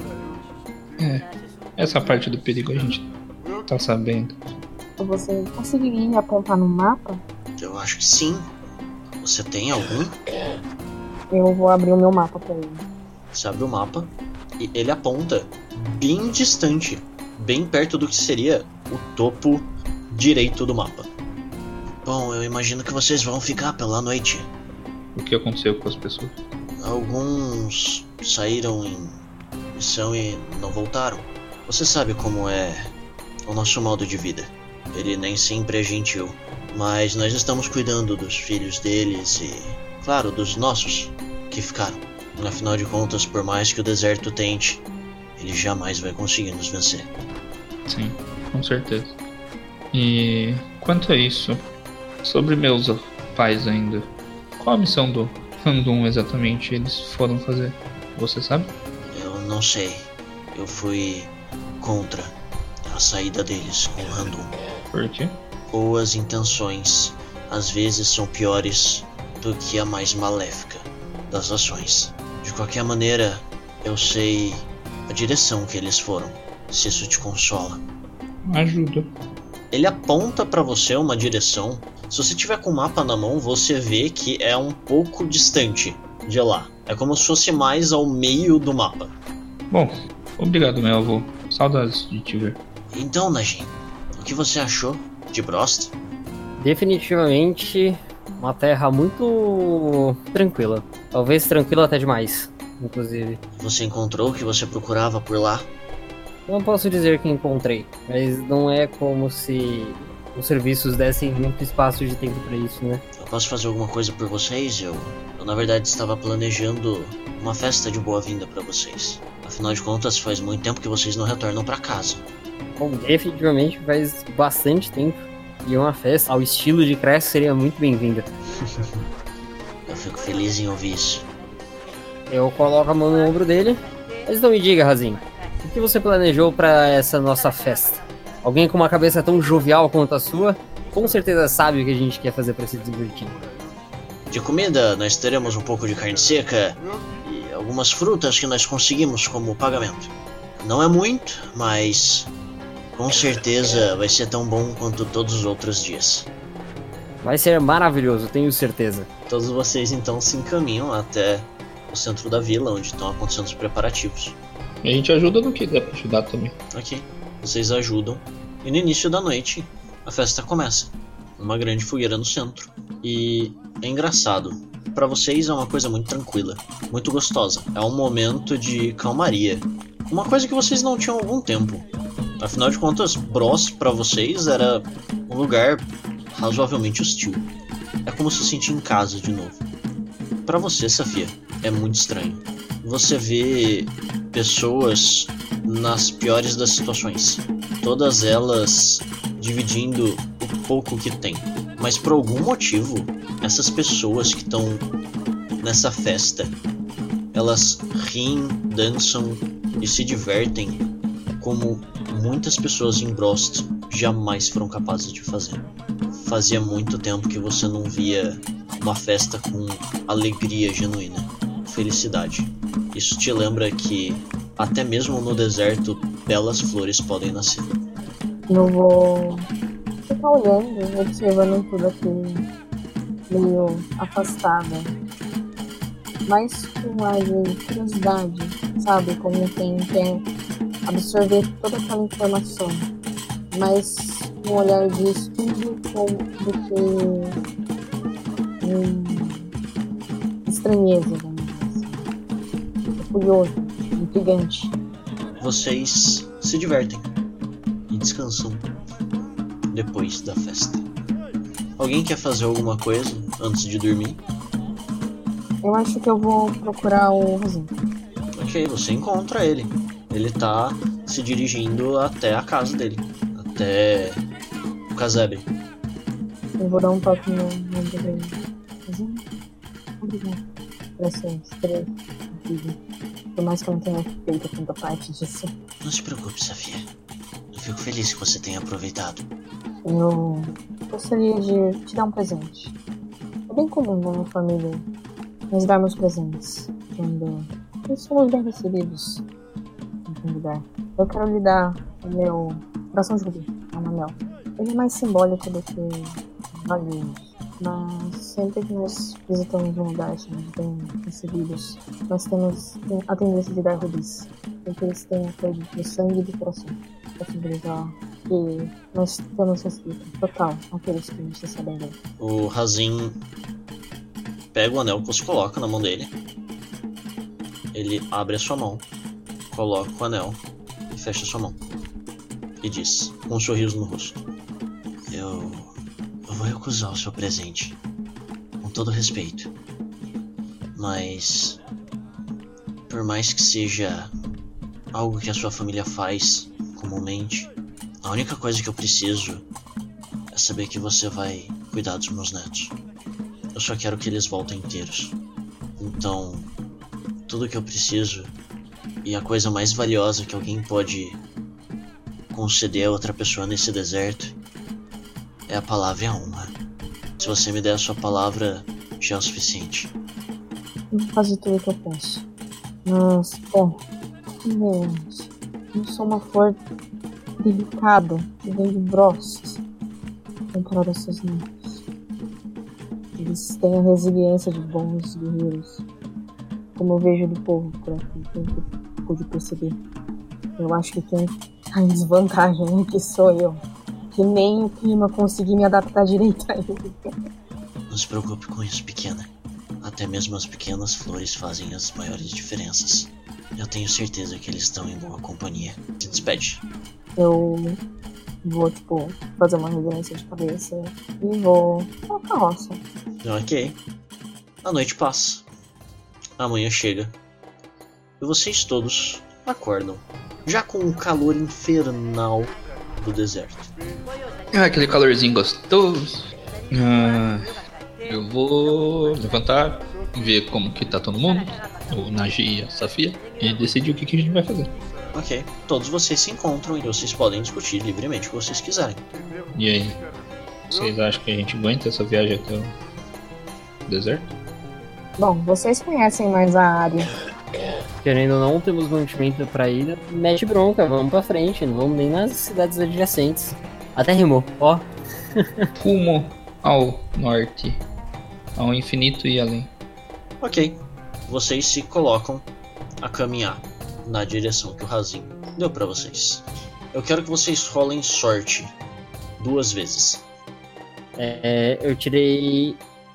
Essa parte do perigo a gente tá sabendo. Você conseguiria apontar no mapa? Eu acho que sim. Você tem algum? Eu vou abrir o meu mapa pra ele. Você abre o mapa e ele aponta bem distante, bem perto do que seria o topo direito do mapa. Bom, eu imagino que vocês vão ficar pela noite. O que aconteceu com as pessoas? Alguns saíram em missão e não voltaram. Você sabe como é o nosso modo de vida. Ele nem sempre é gentil. Mas nós estamos cuidando dos filhos deles e, claro, dos nossos que ficaram. Afinal de contas, por mais que o deserto tente, ele jamais vai conseguir nos vencer. Sim, com certeza. E quanto a isso, sobre meus pais ainda, qual a missão do Randum exatamente eles foram fazer? Você sabe? Eu não sei. Eu fui contra a saída deles com o Randum. Por quê? Boas intenções às vezes são piores do que a mais maléfica das ações. De qualquer maneira, eu sei a direção que eles foram, se isso te consola. Ajuda. Ele aponta pra você uma direção. Se você tiver com o mapa na mão, você vê que é um pouco distante de lá. É como se fosse mais ao meio do mapa. Bom, obrigado, meu avô. Saudades de te ver. Então, Najee, o que você achou de Brost? Definitivamente Uma terra muito tranquila. Talvez tranquila até demais, inclusive. Você encontrou o que você procurava por lá? Não posso dizer que encontrei, mas não é como se os serviços dessem muito espaço de tempo pra isso, né? Eu posso fazer alguma coisa por vocês? Eu na verdade estava planejando uma festa de boa-vinda pra vocês. Afinal de contas, faz muito tempo que vocês não retornam pra casa. Bom, definitivamente faz bastante tempo. E uma festa ao estilo de Cresce seria muito bem-vinda. Eu fico feliz em ouvir isso. Eu coloco a mão no ombro dele. Mas não me diga, Razin, o que você planejou pra essa nossa festa? Alguém com uma cabeça tão jovial quanto a sua, com certeza sabe o que a gente quer fazer pra se divertir. De comida, nós teremos um pouco de carne seca e algumas frutas que nós conseguimos como pagamento. Não é muito, mas com certeza vai ser tão bom quanto todos os outros dias. Vai ser maravilhoso, tenho certeza. Todos vocês então se encaminham até o centro da vila, onde estão acontecendo os preparativos. A gente ajuda no que der pra ajudar também. Ok, vocês ajudam. E no início da noite, a festa começa. Uma grande fogueira no centro. E é engraçado. Pra vocês é uma coisa muito tranquila, muito gostosa. É um momento de calmaria. Uma coisa que vocês não tinham há algum tempo. Afinal de contas, Bros pra vocês era um lugar razoavelmente hostil. É como se sentir em casa de novo. Pra você, Safia, é muito estranho. Você vê pessoas nas piores das situações. Todas elas dividindo o pouco que tem. Mas por algum motivo, essas pessoas que estão nessa festa, elas riem, dançam e se divertem como muitas pessoas em Brost jamais foram capazes de fazer. Fazia muito tempo que você não via uma festa com alegria genuína, felicidade. Isso te lembra que até mesmo no deserto belas flores podem nascer. Eu vou ficar olhando, observando tudo aquilo, meio afastada, mas com ar de curiosidade, sabe? Como quem quer absorver toda aquela informação, mas um olhar de estudo do que estranheza, vamos dizer assim. Curioso, intrigante. Vocês se divertem e descansam depois da festa. Alguém quer fazer alguma coisa antes de dormir? Eu acho que eu vou procurar o Rosinho. Ok, você encontra ele. Ele tá se dirigindo até a casa dele, até o casebre. Eu vou dar um toque no ombro dele. Rosinho, obrigado por essa estrela. Por mais que eu não tenha feito tanta parte disso. Não se preocupe, Safia. Eu fico feliz que você tenha aproveitado. Eu gostaria de te dar um presente. É bem comum na minha família nos darmos presentes quando somos bem recebidos em algum lugar. Eu quero lhe dar o meu coração de rubi, anel. Ele é mais simbólico do que valioso. Mas sempre que nós visitamos um lugar, somos bem recebidos, nós temos a tendência de dar rubis, porque eles têm a cor do sangue e do coração, para simbolizar que nós temos respeito total àqueles que nos recebem bem. O Razin pega o anel que você coloca na mão dele. Ele abre a sua mão, coloca o anel e fecha a sua mão. E diz, com um sorriso no rosto: Eu vou recusar o seu presente, com todo respeito. Mas, por mais que seja algo que a sua família faz comumente, a única coisa que eu preciso é saber que você vai cuidar dos meus netos. Eu só quero que eles voltem inteiros. Então, tudo que eu preciso, e a coisa mais valiosa que alguém pode conceder a outra pessoa nesse deserto, é a palavra e a honra. Se você me der a sua palavra, já é o suficiente. Eu vou fazer tudo o que eu posso. Mas, bom, convenhamos, eu sou uma flor delicada que vem de Brost comparado aos seus netos. Eles têm a resiliência de bons guerreiros, como eu vejo do povo por aqui, pelo que eu pude perceber. Eu acho que quem tá em desvantagem aqui sou eu, que nem o clima consegui me adaptar direito a ele. Não se preocupe com isso, pequena. Até mesmo as pequenas flores fazem as maiores diferenças. Eu tenho certeza que eles estão em boa companhia. Se despede. Eu vou, fazer uma reverência de cabeça e vou pra carroça. Ok. A noite passa. A manhã chega. E vocês todos acordam. Já com o calor infernal do deserto. Aquele calorzinho gostoso. Eu vou levantar, ver como que tá todo mundo, o Naji e a Safia, e decidir o que a gente vai fazer. Ok. Todos vocês se encontram e vocês podem discutir livremente o que vocês quiserem. E aí? Vocês acham que a gente aguenta essa viagem até o deserto? Bom, vocês conhecem mais a área. Querendo ou não, temos mantimento pra ir. Mete bronca, vamos pra frente. Não vamos nem nas cidades adjacentes. Até rimou, ó. Rumo ao norte, ao infinito e além. Ok. Vocês se colocam a caminhar na direção que o Razin deu pra vocês. Eu quero que vocês rolem sorte 2 vezes. Eu tirei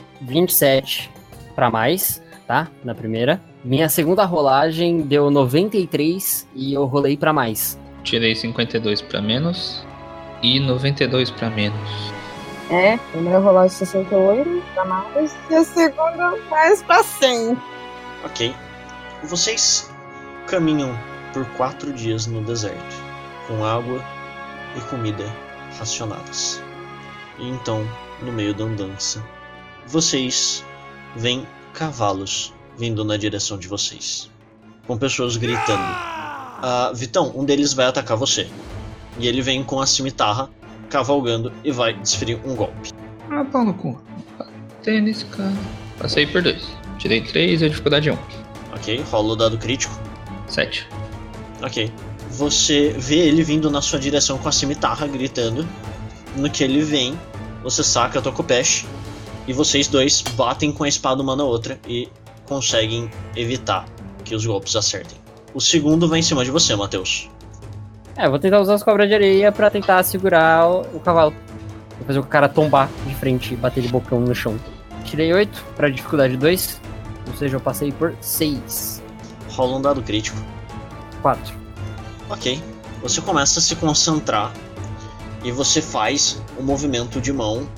27 pra mais, tá? Na primeira. Minha segunda rolagem deu 93 e eu rolei pra mais. Tirei 52 pra menos e 92 pra menos. Primeira rolagem 68 pra mais e a segunda mais pra 100. Ok. Vocês caminham por 4 dias no deserto, com água e comida racionadas. E então, no meio da andança, vocês veem cavalos vindo na direção de vocês, com pessoas gritando. Vitão, um deles vai atacar você. E ele vem com a cimitarra, cavalgando e vai desferir um golpe. Pau no cu. Batei nesse cara. Passei por 2. Tirei 3 e a dificuldade 1. Ok, rola o dado crítico. 7. Ok. Você vê ele vindo na sua direção com a cimitarra, gritando. No que ele vem, você saca a Tokupeshi e vocês dois batem com a espada uma na outra e conseguem evitar que os golpes acertem. O segundo vai em cima de você, Matheus. Eu vou tentar usar as cobras de areia pra tentar segurar o cavalo. Vou fazer o cara tombar de frente e bater de bocão no chão. Tirei 8 pra dificuldade 2, ou seja, eu passei por 6. Rola um dado crítico. 4. Ok. Você começa a se concentrar e você faz o movimento de mão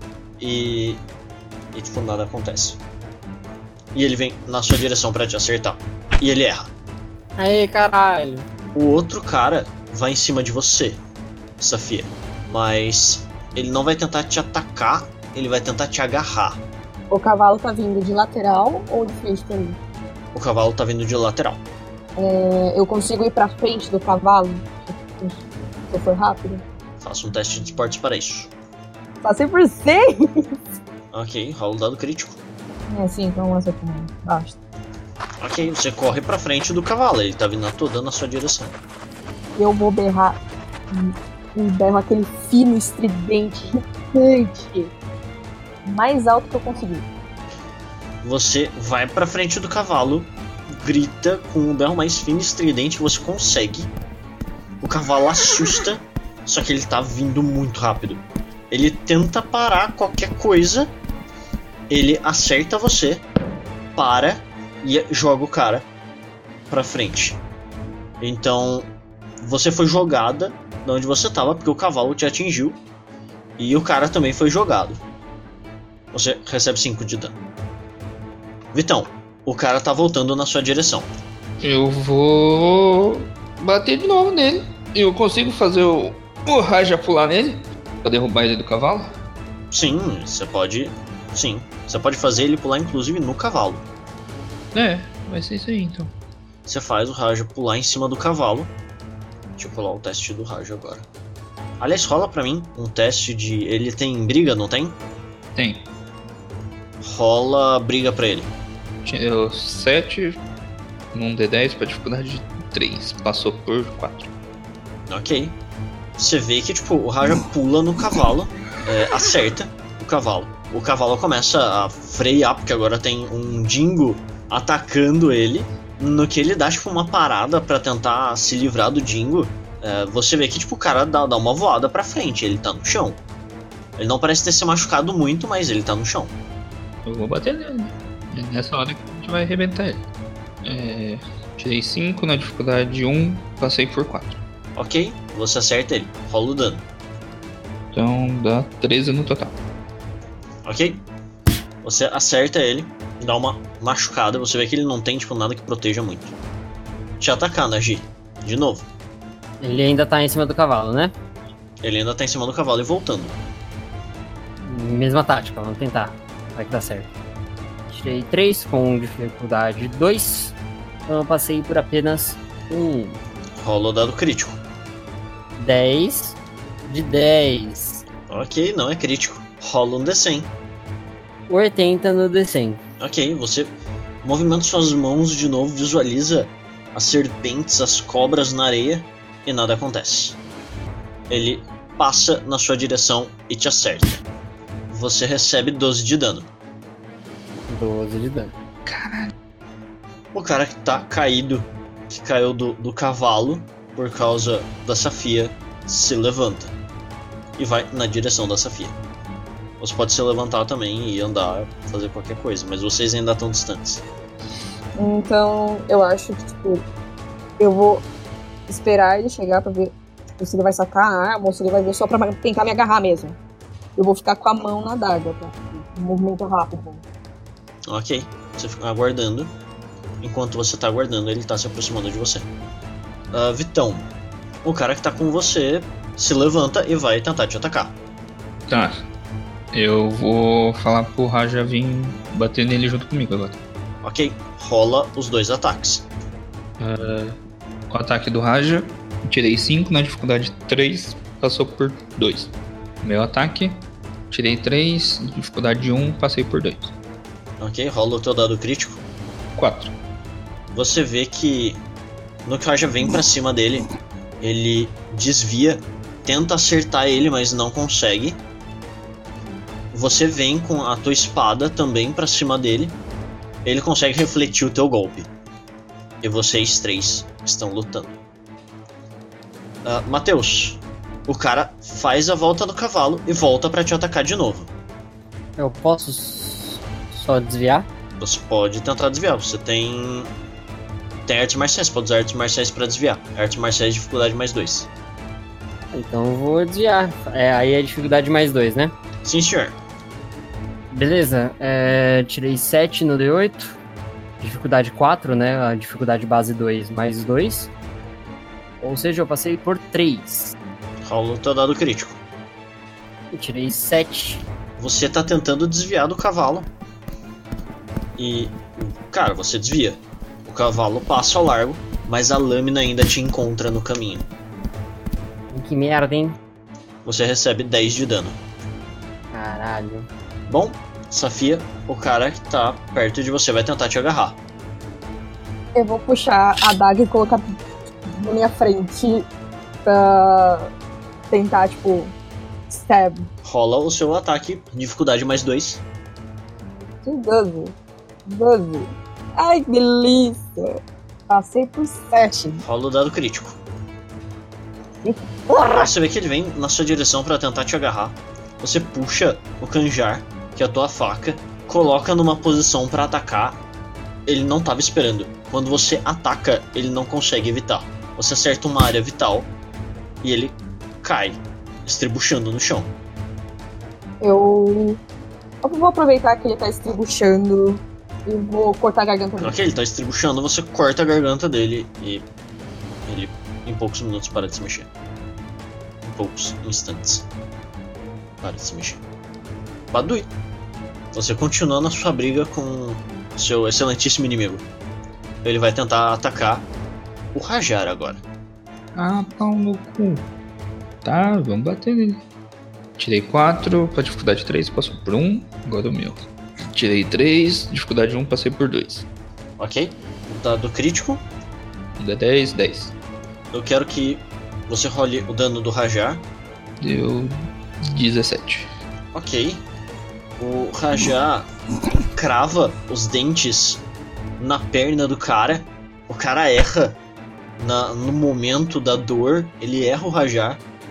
e tipo, nada acontece. E ele vem na sua direção pra te acertar. E ele erra. Aê, caralho. O outro cara vai em cima de você, Safia. Mas ele não vai tentar te atacar, ele vai tentar te agarrar. O cavalo tá vindo de lateral ou de frente pra mim? O cavalo tá vindo de lateral. Eu consigo ir pra frente do cavalo? Se eu for rápido? Faça um teste de esportes para isso. Passei por 6! Ok, rola o dado crítico. Sim, então acertou. Basta. Ok, você corre pra frente do cavalo, ele tá vindo toda na sua direção. Eu vou berrar e berro aquele fino estridente irritante mais alto que eu conseguir. Você vai pra frente do cavalo, grita com o berro mais fino e estridente que você consegue. O cavalo assusta, só que ele tá vindo muito rápido. Ele tenta parar qualquer coisa, ele acerta você, para e joga o cara pra frente. Então, você foi jogada de onde você tava, porque o cavalo te atingiu, e o cara também foi jogado. Você recebe 5 de dano. Vitão, o cara tá voltando na sua direção. Eu vou bater de novo nele. Eu consigo fazer o Raja pular nele pra derrubar ele do cavalo? Sim, você pode. Sim, você pode fazer ele pular inclusive no cavalo. Vai ser isso aí então. Você faz o Raja pular em cima do cavalo. Deixa eu pular o teste do Raja agora. Aliás, rola pra mim um teste de... Ele tem briga, não tem? Tem. Rola briga pra ele. Tirou 7 num D10 pra dificuldade de 3. Passou por 4. Ok. Você vê que tipo, o Raja pula no cavalo, acerta o cavalo. O cavalo começa a frear, porque agora tem um dingo atacando ele. No que ele dá tipo, uma parada pra tentar se livrar do dingo, você vê que tipo, o cara dá uma voada pra frente, ele tá no chão. Ele não parece ter se machucado muito, mas ele tá no chão. Eu vou bater nele. É nessa hora que a gente vai arrebentar ele. Tirei 5 na dificuldade 1, passei por 4. Ok, você acerta ele. Rola o dano. Então dá 13 no total. Ok? Você acerta ele, dá uma machucada. Você vê que ele não tem tipo nada que proteja muito. Te atacar, Nagi. De novo. Ele ainda tá em cima do cavalo, né? Ele ainda tá em cima do cavalo e voltando. Mesma tática, vamos tentar. Vai que dá certo. Tirei 3 com dificuldade 2. Então eu passei por apenas 1. Rola o dado crítico. 10 de 10. Ok, não é crítico. Rola um D100. 80 no D100. Ok, você movimenta suas mãos de novo, visualiza as serpentes, as cobras na areia e nada acontece. Ele passa na sua direção e te acerta. Você recebe 12 de dano. 12 de dano. O cara que tá caído, que caiu do cavalo por causa da Safia, se levanta e vai na direção da Safia. Você pode se levantar também e andar, fazer qualquer coisa, mas vocês ainda estão distantes. Então, eu acho que, tipo, eu vou esperar ele chegar pra ver se ele vai sacar a arma ou se ele vai ver só pra tentar me agarrar mesmo. Eu vou ficar com a mão na adaga, tá? Um movimento rápido. Ok, você fica aguardando. Enquanto você tá aguardando, ele tá se aproximando de você. Vitão, o cara que tá com você se levanta e vai tentar te atacar. Tá. Eu vou falar pro Raja vir bater nele junto comigo agora. Ok, rola os dois ataques. O ataque do Raja, tirei 5 na dificuldade 3, passou por 2. Meu ataque, tirei 3, dificuldade 1, passei por 2. Ok, rola o teu dado crítico. 4. Você vê que no que o Raja vem pra cima dele, ele desvia, tenta acertar ele, mas não consegue. Você vem com a tua espada também pra cima dele. Ele consegue refletir o teu golpe. E vocês três estão lutando. Matheus, o cara faz a volta do cavalo e volta pra te atacar de novo. Eu posso só desviar? Você pode tentar desviar. Você tem artes marciais. Pode usar artes marciais pra desviar. Artes marciais de dificuldade mais 2. Então eu vou desviar. Aí é dificuldade mais 2, né? Sim, senhor. Beleza, tirei 7 no D8, dificuldade 4, né, a dificuldade base 2 mais 2, ou seja, eu passei por 3. Rola o teu dado crítico. Eu tirei 7. Você tá tentando desviar do cavalo e, cara, você desvia. O cavalo passa ao largo, mas a lâmina ainda te encontra no caminho. Que merda, hein? Você recebe 10 de dano. Caralho. Bom, Safia, o cara que tá perto de você vai tentar te agarrar. Eu vou puxar a adaga e colocar na minha frente pra tentar, tipo, stab. Rola o seu ataque, dificuldade mais 2. 12. Ai, que delícia. Passei por 7. Rola o dado crítico. Você vê que ele vem na sua direção pra tentar te agarrar. Você puxa o canjar, que é a tua faca, coloca numa posição pra atacar. Ele não tava esperando. Quando você ataca, ele não consegue evitar. Você acerta uma área vital e ele cai, estribuchando no chão. Eu vou aproveitar que ele tá estribuchando e vou cortar a garganta dele. Ok, ele tá estribuchando, você corta a garganta dele e ele em poucos minutos para de se mexer. Em poucos instantes para de se mexer. Badui, você continua na sua briga com seu excelentíssimo inimigo. Ele vai tentar atacar o Rajar agora. Ah, pau no cu. Tá, vamos bater nele. Tirei 4, pra dificuldade 3, passou por 1, agora o meu. Tirei 3, dificuldade 1, passei por 2. Ok, dado crítico. Ainda 10, 10. Eu quero que você role o dano do Rajar. Deu 17. Ok. O Rajar crava os dentes na perna do cara. O cara erra no momento da dor. Ele erra o Rajar.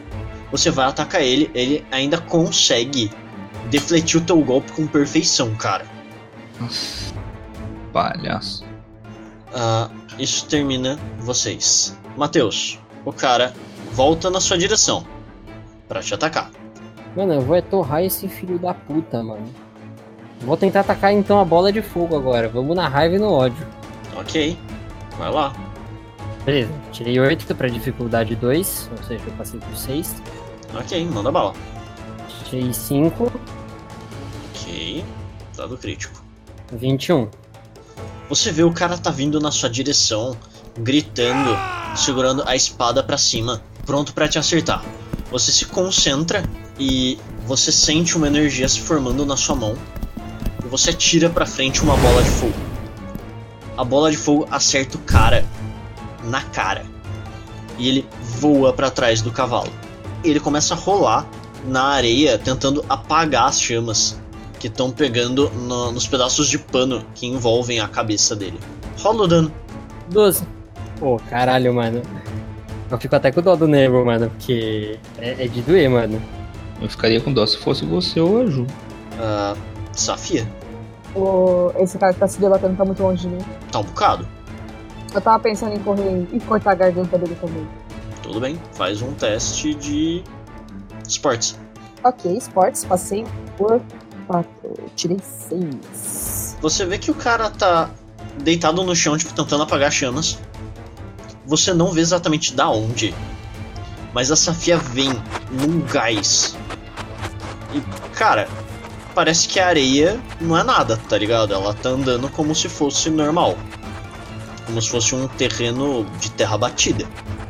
Você vai atacar ele, ele ainda consegue defletir o teu golpe com perfeição, cara. Nossa, palhaço. Isso termina vocês. Matheus, o cara volta na sua direção pra te atacar. Mano, eu vou torrar esse filho da puta, mano. Vou tentar atacar então a bola de fogo agora. Vamos na raiva e no ódio. Ok, vai lá. Beleza, tirei 8 pra dificuldade 2, ou seja, eu passei por 6. Ok, manda bala. Tirei 5, Ok, dado crítico. 21. Você vê o cara tá vindo na sua direção, gritando, segurando a espada pra cima, pronto pra te acertar. Você se concentra e você sente uma energia se formando na sua mão e você atira pra frente uma bola de fogo. A bola de fogo acerta o cara na cara e ele voa pra trás do cavalo. Ele começa a rolar na areia tentando apagar as chamas que estão pegando nos pedaços de pano que envolvem a cabeça dele. Rola o dano. 12. Pô, caralho, mano. Eu fico até com dó do Nebo, mano, porque é de doer, mano. Eu ficaria com dó se fosse você ou a Ju. Safia. Esse cara que tá se debatendo tá muito longe de mim. Tá um bocado. Eu tava pensando em correr e cortar a garganta dele também. Tudo bem, faz um teste de esportes. Ok, esportes, passei por 4. Tirei 6. Você vê que o cara tá deitado no chão, tipo, tentando apagar chamas. Você não vê exatamente da onde, mas a Safia vem num gás. E, cara, parece que a areia não é nada, tá ligado? Ela tá andando como se fosse normal. Como se fosse um terreno de terra batida.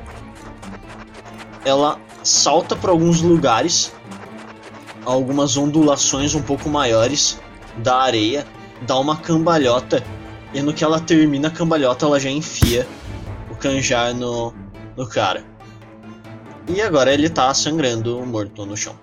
Ela salta por alguns lugares, algumas ondulações um pouco maiores da areia, dá uma cambalhota, e no que ela termina a cambalhota, ela já enfia o canjar no cara. E agora ele tá sangrando, morto no chão.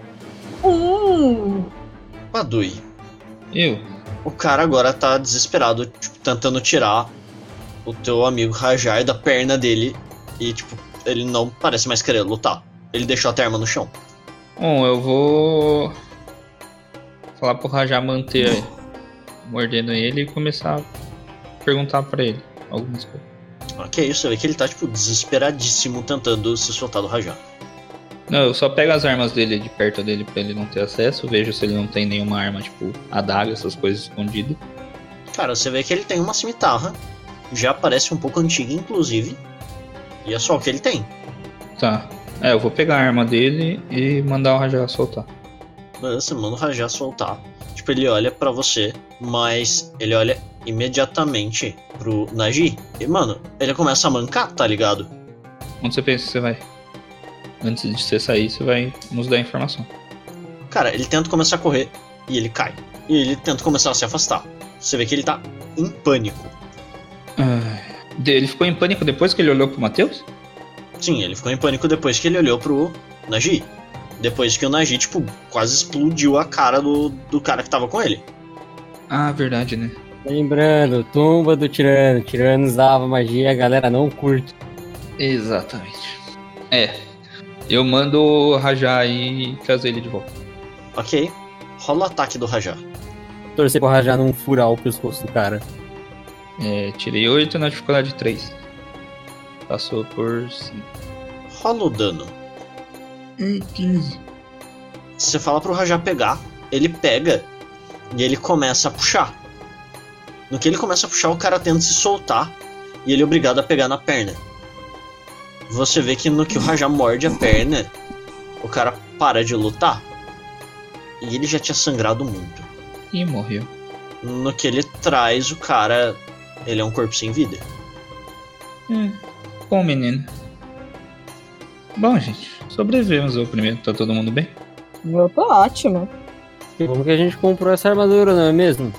Badui. Eu? O cara agora tá desesperado, tipo, tentando tirar o teu amigo Rajar da perna dele e, tipo, ele não parece mais querer lutar. Ele deixou até a arma no chão. Bom, eu vou falar pro Rajar manter mordendo ele e começar a perguntar pra ele algumas coisas. Ok, você vê que ele tá, tipo, desesperadíssimo tentando se soltar do Rajar. Não, eu só pego as armas dele de perto dele pra ele não ter acesso, vejo se ele não tem nenhuma arma, tipo, adaga, essas coisas escondidas. Cara, você vê que ele tem uma cimitarra, já parece um pouco antiga, inclusive, e é só o que ele tem. Tá, eu vou pegar a arma dele e mandar o Rajar soltar. Você manda o Rajar soltar. Tipo, ele olha pra você, mas ele olha imediatamente pro Najee. E, mano, ele começa a mancar, tá ligado? Onde você pensa que você vai? Antes de você sair, você vai nos dar informação. Cara, ele tenta começar a correr e ele cai. E ele tenta começar a se afastar. Você vê que ele tá em pânico. Ele ficou em pânico depois que ele olhou pro Matheus? Sim, ele ficou em pânico depois que ele olhou pro Najee. Depois que o Najee, tipo, quase explodiu a cara do cara que tava com ele. Ah, verdade, né? Lembrando, tumba do tirano. Tirano usava magia, a galera não curte. Exatamente. Eu mando o Rajar e trazer ele de volta. Ok, rola o ataque do Rajar. Torcer pro Rajar não furar o pescoço do cara. Tirei 8 na dificuldade 3. Passou por 5. Rola o dano. 15. Você fala pro Rajar pegar, ele pega e ele começa a puxar. No que ele começa a puxar, o cara tenta se soltar e ele é obrigado a pegar na perna. Você vê que no que o Rajar morde a perna, o cara para de lutar. E ele já tinha sangrado muito. E morreu. No que ele traz, o cara, ele é um corpo sem vida. Bom, menino. Bom, gente, sobrevivemos ao primeiro. Tá todo mundo bem? Eu tô ótimo. Que bom que a gente comprou essa armadura, não é mesmo?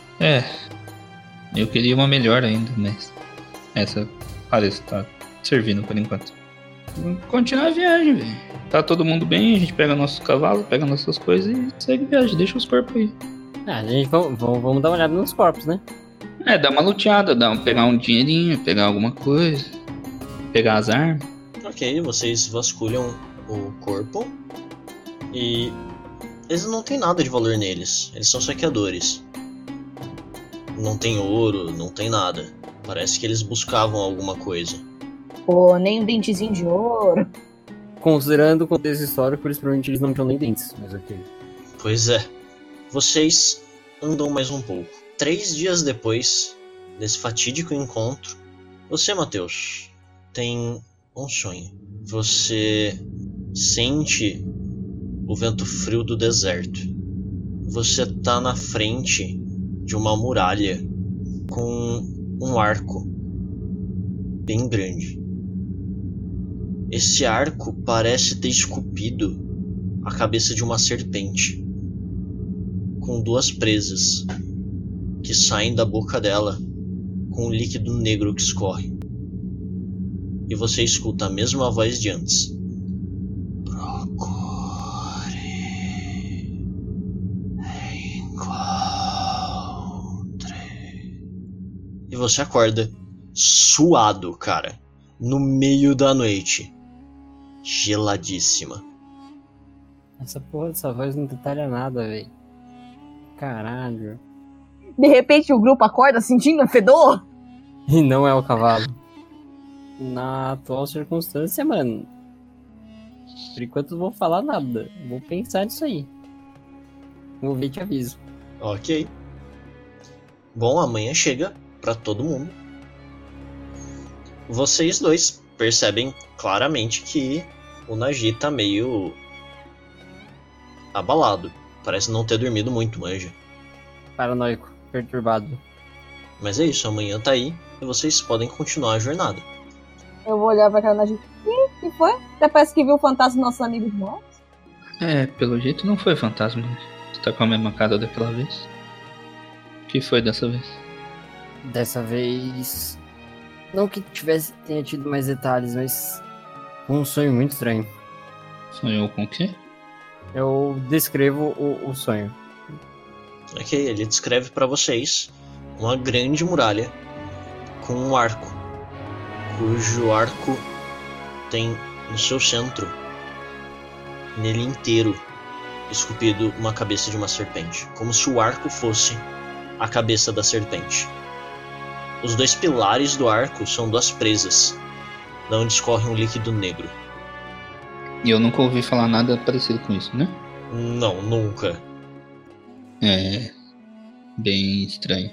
Eu queria uma melhor ainda, mas essa parece estar servindo por enquanto. Vamos continuar a viagem, velho. Tá todo mundo bem, a gente pega nossos cavalos, pega nossas coisas e segue viagem, deixa os corpos aí. A gente vamos dar uma olhada nos corpos, né? Dar uma luteada, pegar um dinheirinho, pegar alguma coisa, pegar as armas. Ok, vocês vasculham o corpo e eles não tem nada de valor neles. Eles são saqueadores. Não tem ouro, não tem nada. Parece que eles buscavam alguma coisa. Pô, nem um dentezinho de ouro. Considerando o contexto histórico, provavelmente eles não tinham nem dentes, mas ok. Pois é. Vocês andam mais um pouco. 3 dias depois desse fatídico encontro, você, Matheus, tem um sonho. Você sente o vento frio do deserto. Você tá na frente de uma muralha com um arco bem grande. Esse arco parece ter esculpido a cabeça de uma serpente, com 2 presas que saem da boca dela com um líquido negro que escorre. E você escuta a mesma voz de antes. Procure, encontre. E você acorda suado, cara, no meio da noite, geladíssima. Essa porra dessa voz não detalha nada, velho. Caralho. De repente o grupo acorda sentindo um fedor. E não é o cavalo. Na atual circunstância, mano, por enquanto não vou falar nada. Vou pensar nisso aí. Vou ver e te aviso. Ok. Bom, amanhã chega pra todo mundo. Vocês dois percebem claramente que o Nagi tá meio abalado. Parece não ter dormido muito, manja. Paranoico, perturbado. Mas é isso, amanhã tá aí e vocês podem continuar a jornada. Eu vou olhar pra cara da gente. O que foi? Até parece que viu o fantasma dos nossos amigos mortos. Pelo jeito não foi fantasma, né? Você tá com a mesma cara daquela vez. O que foi dessa vez? Dessa vez... Não que tenha tido mais detalhes, mas... um sonho muito estranho. Sonhou com o quê? Eu descrevo o sonho. Ok, ele descreve pra vocês uma grande muralha com um arco, cujo arco tem no seu centro, nele inteiro, esculpido uma cabeça de uma serpente, como se o arco fosse a cabeça da serpente. Os 2 pilares do arco são 2 presas, da onde escorre um líquido negro. E eu nunca ouvi falar nada parecido com isso, né? Não, nunca. É bem estranho.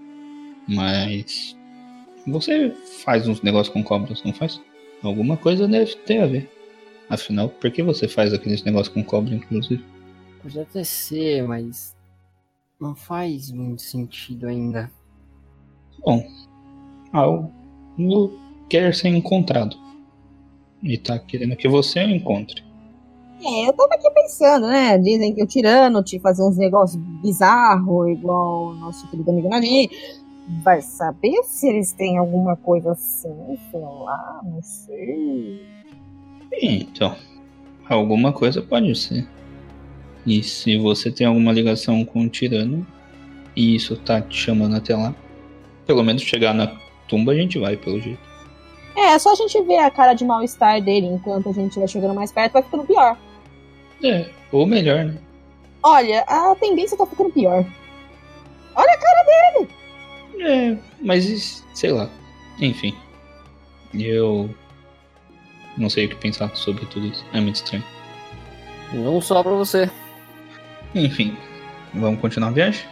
Mas você faz uns negócios com cobras, não faz? Alguma coisa deve ter a ver. Afinal, por que você faz aqueles negócios com cobra, inclusive? Pode até ser, mas... não faz muito sentido ainda. Bom, algo quer ser encontrado. E tá querendo que você o encontre. Eu tava aqui pensando, né? Dizem que o tirano te fazia uns negócios bizarros, igual o nosso querido amigo Nagi. Vai saber se eles têm alguma coisa assim, sei lá, não sei. Então, alguma coisa pode ser. E se você tem alguma ligação com o tirano, e isso tá te chamando até lá, pelo menos chegar na tumba a gente vai, pelo jeito. É só a gente ver a cara de mal-estar dele enquanto a gente vai chegando mais perto, vai ficando pior. Ou melhor, né? Olha, a tendência tá ficando pior. Olha a cara dele! Mas sei lá. Enfim. Eu não sei o que pensar sobre tudo isso. É muito estranho. Não só pra você. Enfim, vamos continuar a viagem?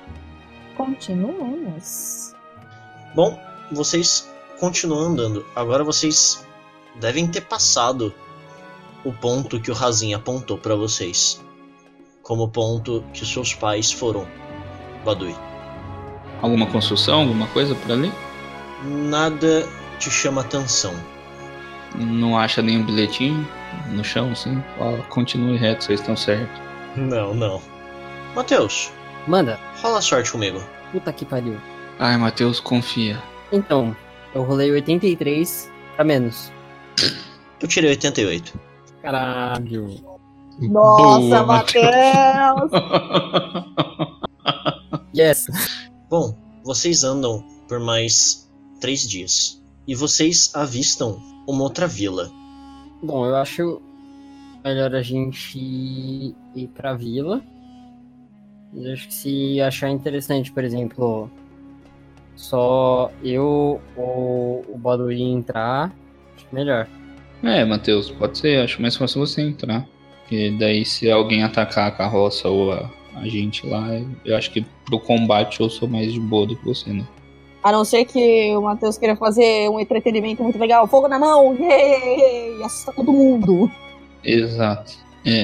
Continuemos. Bom, vocês continuam andando. Agora vocês devem ter passado o ponto que o Razin apontou pra vocês, como ponto que seus pais foram, Badui. Alguma construção, alguma coisa por ali? Nada te chama atenção. Não acha nenhum bilhetinho no chão, assim? Continue reto, vocês estão certos. Não. Matheus, Manda. rola a sorte comigo. Puta que pariu. Ai, Matheus, confia. Então, eu rolei 83 pra menos. Eu tirei 88. Caralho. Nossa, Boa, Matheus! Yes. Bom, vocês andam por mais 3 dias. E vocês avistam uma outra vila. Bom, eu acho melhor a gente ir pra vila. Eu acho que se achar interessante, por exemplo, só eu ou o Baduí entrar, acho que melhor. Matheus, pode ser. Acho mais fácil você entrar. Porque daí se alguém atacar a carroça ou a gente lá, eu acho que pro combate eu sou mais de boa do que você, né? A não ser que o Matheus queira fazer um entretenimento muito legal. Fogo na mão, e assusta todo mundo. Exato.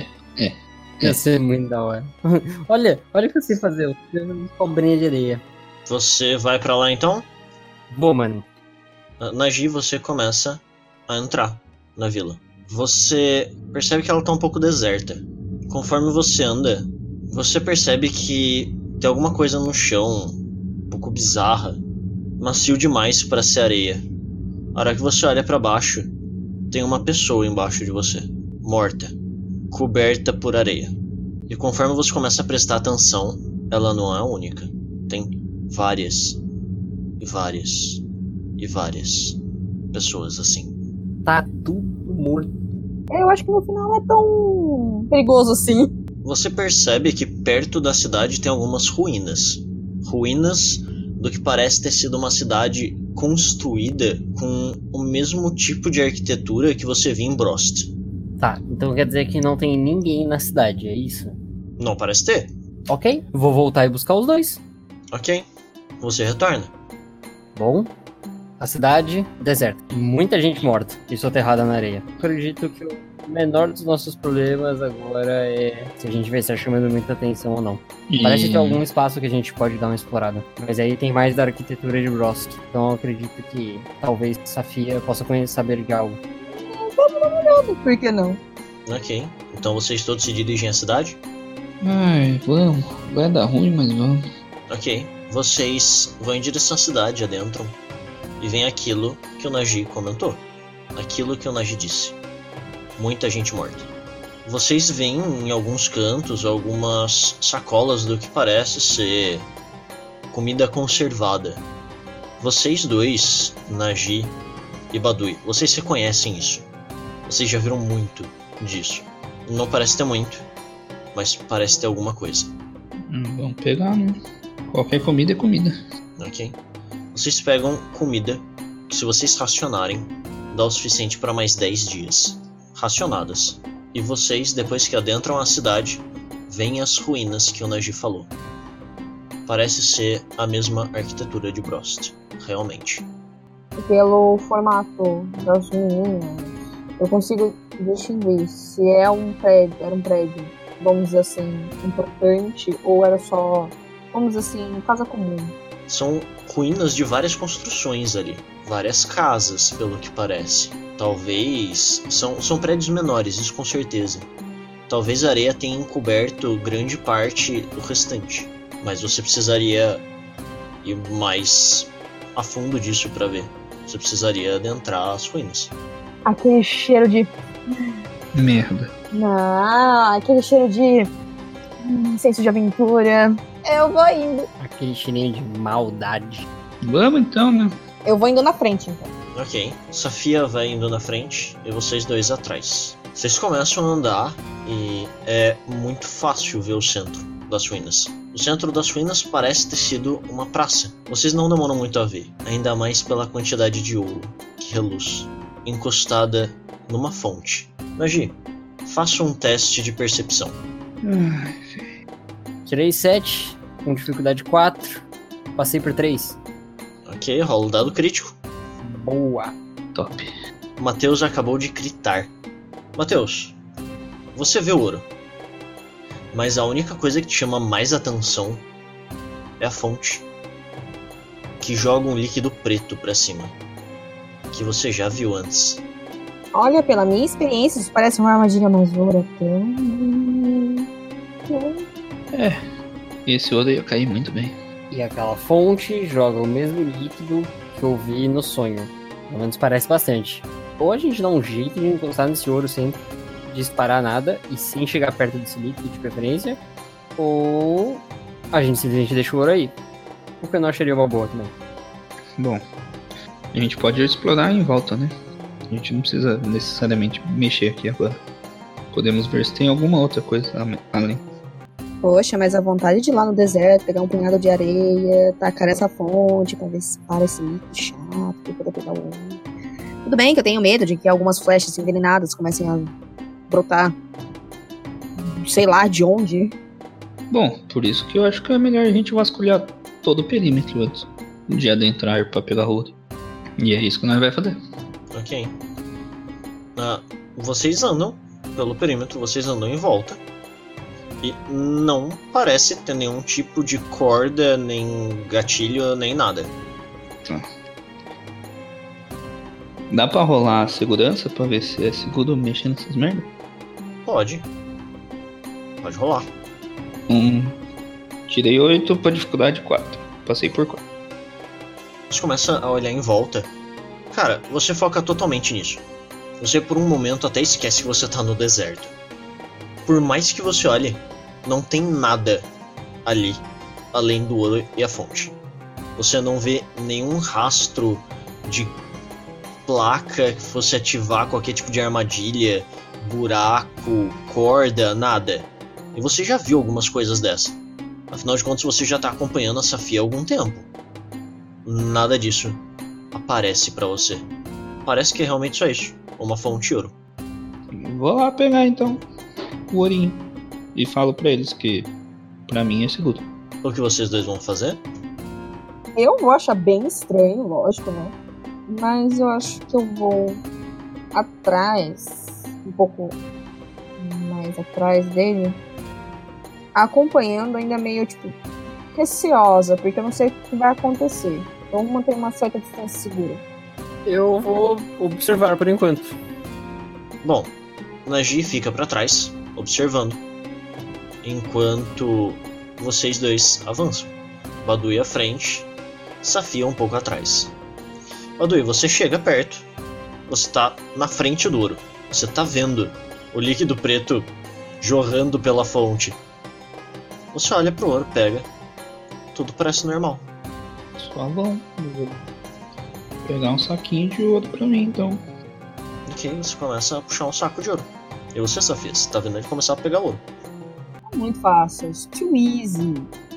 Ia ser muito da hora. olha o que eu sei fazer. Eu tenho uma cobrinha de areia. Você vai pra lá então? Boa, mano. Nagi, você começa a entrar na vila. Você percebe que ela tá um pouco deserta. Conforme você anda, você percebe que tem alguma coisa no chão, um pouco bizarra, macio demais para ser areia. A hora que você olha pra baixo, tem uma pessoa embaixo de você, morta, coberta por areia. E conforme você começa a prestar atenção, ela não é a única. Tem várias e várias e várias pessoas assim. Tá tudo morto. Eu acho que no final não é tão perigoso assim. Você percebe que perto da cidade tem algumas ruínas. Ruínas do que parece ter sido uma cidade construída com o mesmo tipo de arquitetura que você viu em Brost. Tá, então quer dizer que não tem ninguém na cidade, é isso? Não parece ter. Ok, vou voltar e buscar os dois. Ok, você retorna. Bom, a cidade deserta. Muita gente morta e soterrada na areia. Acredito que o menor dos nossos problemas agora é se a gente vai estar chamando muita atenção ou não. Parece ter algum espaço que a gente pode dar uma explorada. Mas aí tem mais da arquitetura de Brosk. Então eu acredito que talvez Safia possa saber de algo. Vamos dar uma olhada, por que não? Ok, então vocês todos se dirigem à cidade? Ai, vamos. Vai dar ruim, mas vamos. Ok, vocês vão em direção à cidade, adentram. E vem aquilo que o Nagi comentou. Aquilo que o Nagi disse. Muita gente morta. Vocês veem em alguns cantos algumas sacolas do que parece ser comida conservada. Vocês dois, Nagi e Baduí, vocês reconhecem isso. Vocês já viram muito disso. Não parece ter muito, mas parece ter alguma coisa. Vamos pegar, né? Qualquer comida é comida. Ok. Vocês pegam comida que, se vocês racionarem, dá o suficiente para mais 10 dias. Racionadas. E vocês, depois que adentram a cidade, veem as ruínas que o Nagi falou. Parece ser a mesma arquitetura de Brost. Realmente. Pelo formato das ruínas, eu consigo distinguir se era um prédio, vamos dizer assim, importante, ou era só, vamos dizer assim, casa comum. São ruínas de várias construções ali. Várias casas, pelo que parece. Talvez... São prédios menores, isso com certeza. Talvez a areia tenha encoberto grande parte do restante. Mas você precisaria ir mais a fundo disso para ver. Você precisaria adentrar as ruínas. Aquele cheiro de... Merda. Não, aquele cheiro de... senso de aventura. Eu vou indo. Aquele cheirinho de maldade. Vamos então, né? Eu vou indo na frente, então. Ok. Safia vai indo na frente e vocês dois atrás. Vocês começam a andar e é muito fácil ver o centro das ruínas. O centro das ruínas parece ter sido uma praça. Vocês não demoram muito a ver, ainda mais pela quantidade de ouro que reluz, encostada numa fonte. Nagi, faça um teste de percepção. Tirei 7, com dificuldade 4, passei por 3. Ok, rola o dado crítico. Boa. Top. Matheus acabou de gritar. Matheus, você vê o ouro. Mas a única coisa que te chama mais atenção é a fonte, que joga um líquido preto pra cima, que você já viu antes. Olha, pela minha experiência, isso parece uma armadilha mais oura. Esse ouro ia cair muito bem. E aquela fonte joga o mesmo líquido que eu vi no sonho. Pelo menos parece bastante. Ou a gente dá um jeito de encostar nesse ouro sem disparar nada e sem chegar perto desse líquido de preferência, ou a gente simplesmente deixa o ouro aí. O que eu não acharia uma boa também. Bom, a gente pode explorar em volta, né? A gente não precisa necessariamente mexer aqui agora. podemos ver se tem alguma outra coisa além. Poxa, mas a vontade de ir lá no deserto, pegar um punhado de areia, tacar nessa fonte pra ver se para esse mito chato, pra poder pegar o ouro. Tudo bem que eu tenho medo de que algumas flechas envenenadas comecem a brotar, sei lá de onde. Bom, por isso que eu acho que é melhor a gente vasculhar todo o perímetro antes de adentrar pra pegar ouro. E é isso que nós vamos fazer. Ok. Vocês andam pelo perímetro, vocês andam em volta. E não parece ter nenhum tipo de corda, nem gatilho, nem nada. Dá pra rolar a segurança pra ver se é seguro mexer nessas merdas? Pode. Pode rolar. Tirei 8 pra dificuldade 4. Passei por 4. Você começa a olhar em volta. Cara, você foca totalmente nisso. Você por um momento até esquece que você tá no deserto. Por mais que você olhe, não tem nada ali, além do ouro e a fonte. Você não vê nenhum rastro de placa que fosse ativar qualquer tipo de armadilha, buraco, corda, nada. E você já viu algumas coisas dessa. Afinal de contas, você já tá acompanhando a Safia há algum tempo. Nada disso aparece pra você. Parece que é realmente só isso. Uma fonte de ouro. Vou lá pegar então o ourinho. E falo pra eles que pra mim é seguro. O que vocês dois vão fazer? Eu vou achar bem estranho, lógico, né? Mas eu acho que eu vou atrás, um pouco mais atrás dele, acompanhando ainda meio, tipo, receosa, porque eu não sei o que vai acontecer. Então vou manter uma certa distância segura. Eu vou observar por enquanto. Bom, Nagi fica pra trás, observando, enquanto vocês dois avançam. Badui à frente, Safia um pouco atrás. Badui, você chega perto, você tá na frente do ouro, você tá vendo o líquido preto jorrando pela fonte. Você olha pro ouro, pega, tudo parece normal. Só vão. Eu vou pegar um saquinho de ouro pra mim então. Ok, você começa a puxar um saco de ouro. E você, Safia, você tá vendo ele começar a pegar ouro. É muito fácil, too easy.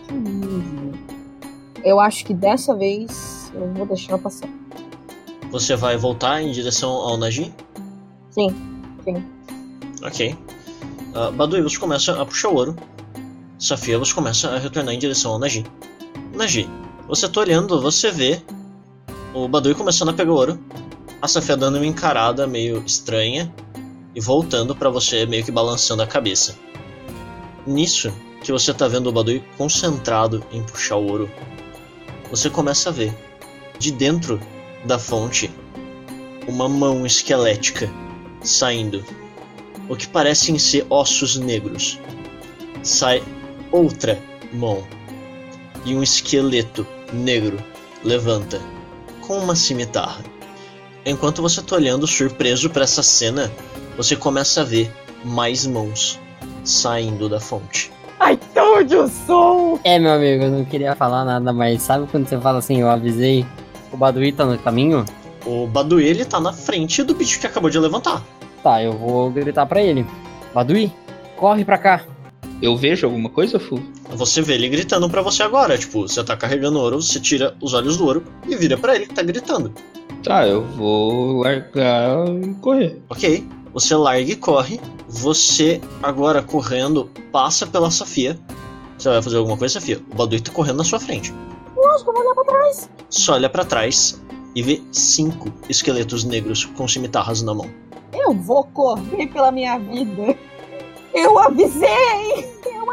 Eu acho que dessa vez eu vou deixar passar. Você vai voltar em direção ao Nagi? Sim. Ok. Badui, você começa a puxar o ouro. Safia, você começa a retornar em direção ao Nagi. Nagi, você tá olhando, você vê o Badui começando a pegar ouro. A Safia dando uma encarada meio estranha e voltando pra você, meio que balançando a cabeça. Nisso que você tá vendo o Badui concentrado em puxar o ouro, você começa a ver, de dentro da fonte, uma mão esquelética saindo. O que parecem ser ossos negros. Sai outra mão. E um esqueleto negro levanta, com uma cimitarra. Enquanto você tá olhando surpreso para essa cena, você começa a ver mais mãos saindo da fonte. I told you so! Meu amigo, eu não queria falar nada, mas sabe quando você fala assim, eu avisei, o Badui tá no caminho? O Badui, ele tá na frente do bicho que acabou de levantar. Tá, eu vou gritar pra ele. Badui, corre pra cá. Eu vejo alguma coisa, Fu? Você vê ele gritando pra você agora, tipo, você tá carregando ouro, você tira os olhos do ouro e vira pra ele que tá gritando. Tá, eu vou largar e correr. Ok, você larga e corre. Você agora correndo passa pela Safia. Você vai fazer alguma coisa, Safia? O Badui tá correndo na sua frente. Lógico, eu vou olhar pra trás. Só olha pra trás e vê 5 esqueletos negros com cimitarras na mão. Eu vou correr pela minha vida. Eu avisei!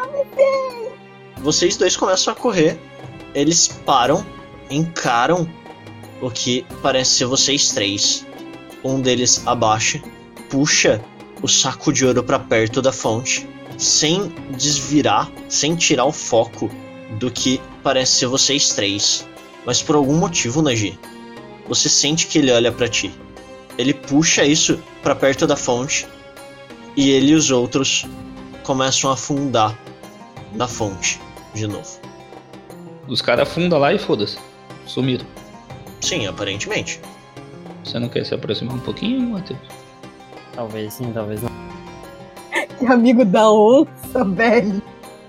Vocês dois começam a correr. Eles param, encaram o que parece ser vocês três. Um deles abaixa, puxa o saco de ouro pra perto da fonte, sem desvirar, sem tirar o foco do que parece ser vocês três. Mas por algum motivo, Nagi, você sente que ele olha pra ti. Ele puxa isso pra perto da fonte e ele e os outros começam a afundar na fonte de novo. Os caras afundam lá e foda-se. Sumiram. Sim, aparentemente. Você não quer se aproximar um pouquinho, Matheus? Talvez sim, talvez não. Que amigo da onça, velho.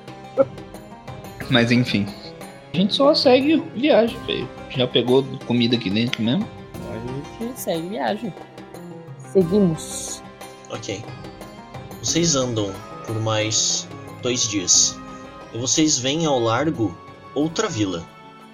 Mas enfim. A gente só segue viagem, velho. Já pegou comida aqui dentro mesmo? A gente segue viagem. Seguimos. Ok. Vocês andam por mais 2 dias. E vocês veem ao largo outra vila.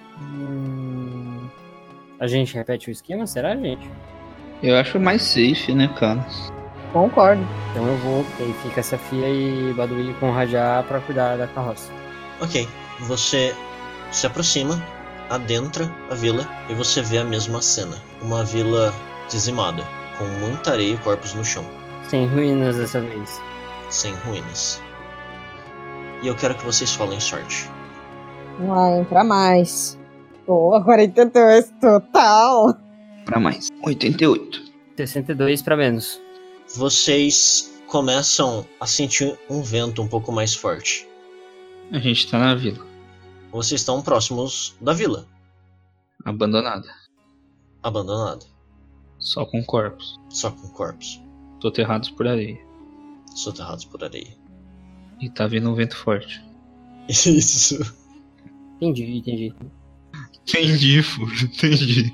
A gente repete o esquema, será, gente? Eu acho mais safe, né, cara? Concordo. Então eu vou, aí fica Safia e Baduí com o Rajá pra cuidar da carroça. Ok. Você se aproxima, adentra a vila e você vê a mesma cena. Uma vila dizimada, com muita areia e corpos no chão. Sem ruínas dessa vez. Sem ruínas. E eu quero que vocês falem sorte. Vai entrar mais. Boa, 42 total. Pra mais. 88. 62 pra menos. Vocês começam a sentir um vento um pouco mais forte. A gente tá na vila. Vocês estão próximos da vila, Abandonada. abandonada, Só com corpos. só com corpos, Soterrados por areia. soterrados por areia. E tá vindo um vento forte. Isso. Entendi. Entendi, Furo. Entendi.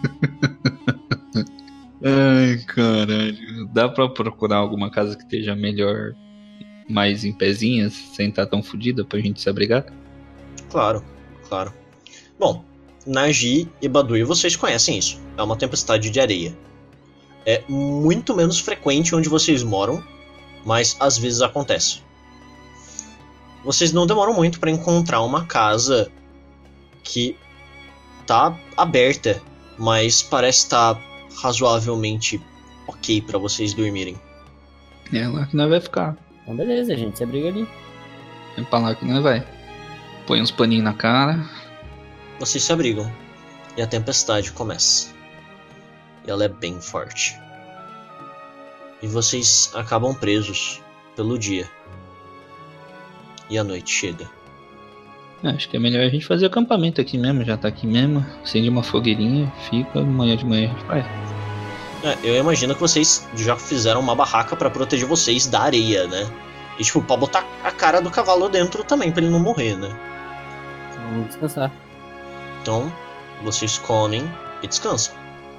Ai, caralho. Dá pra procurar alguma casa que esteja melhor, mais em pezinhas, sem estar tão fodida pra gente se abrigar? Claro, claro. Bom, Nagi e Baduí vocês conhecem isso. É uma tempestade de areia. É muito menos frequente onde vocês moram, mas às vezes acontece. Vocês não demoram muito para encontrar uma casa que tá aberta, mas parece estar razoavelmente ok para vocês dormirem. É lá que nós vai ficar. Então beleza, a gente se abriga ali. É pra lá que nós vai. Põe uns paninhos na cara. Vocês se abrigam e a tempestade começa. E ela é bem forte. E vocês acabam presos pelo dia. E a noite chega. Acho que é melhor a gente fazer acampamento aqui mesmo, já tá aqui mesmo. Acende uma fogueirinha, fica, amanhã de manhã a gente vai. Eu imagino que vocês já fizeram uma barraca pra proteger vocês da areia, né? E tipo, pra botar a cara do cavalo dentro também, pra ele não morrer, né? Vamos descansar. Então, vocês comem e descansam.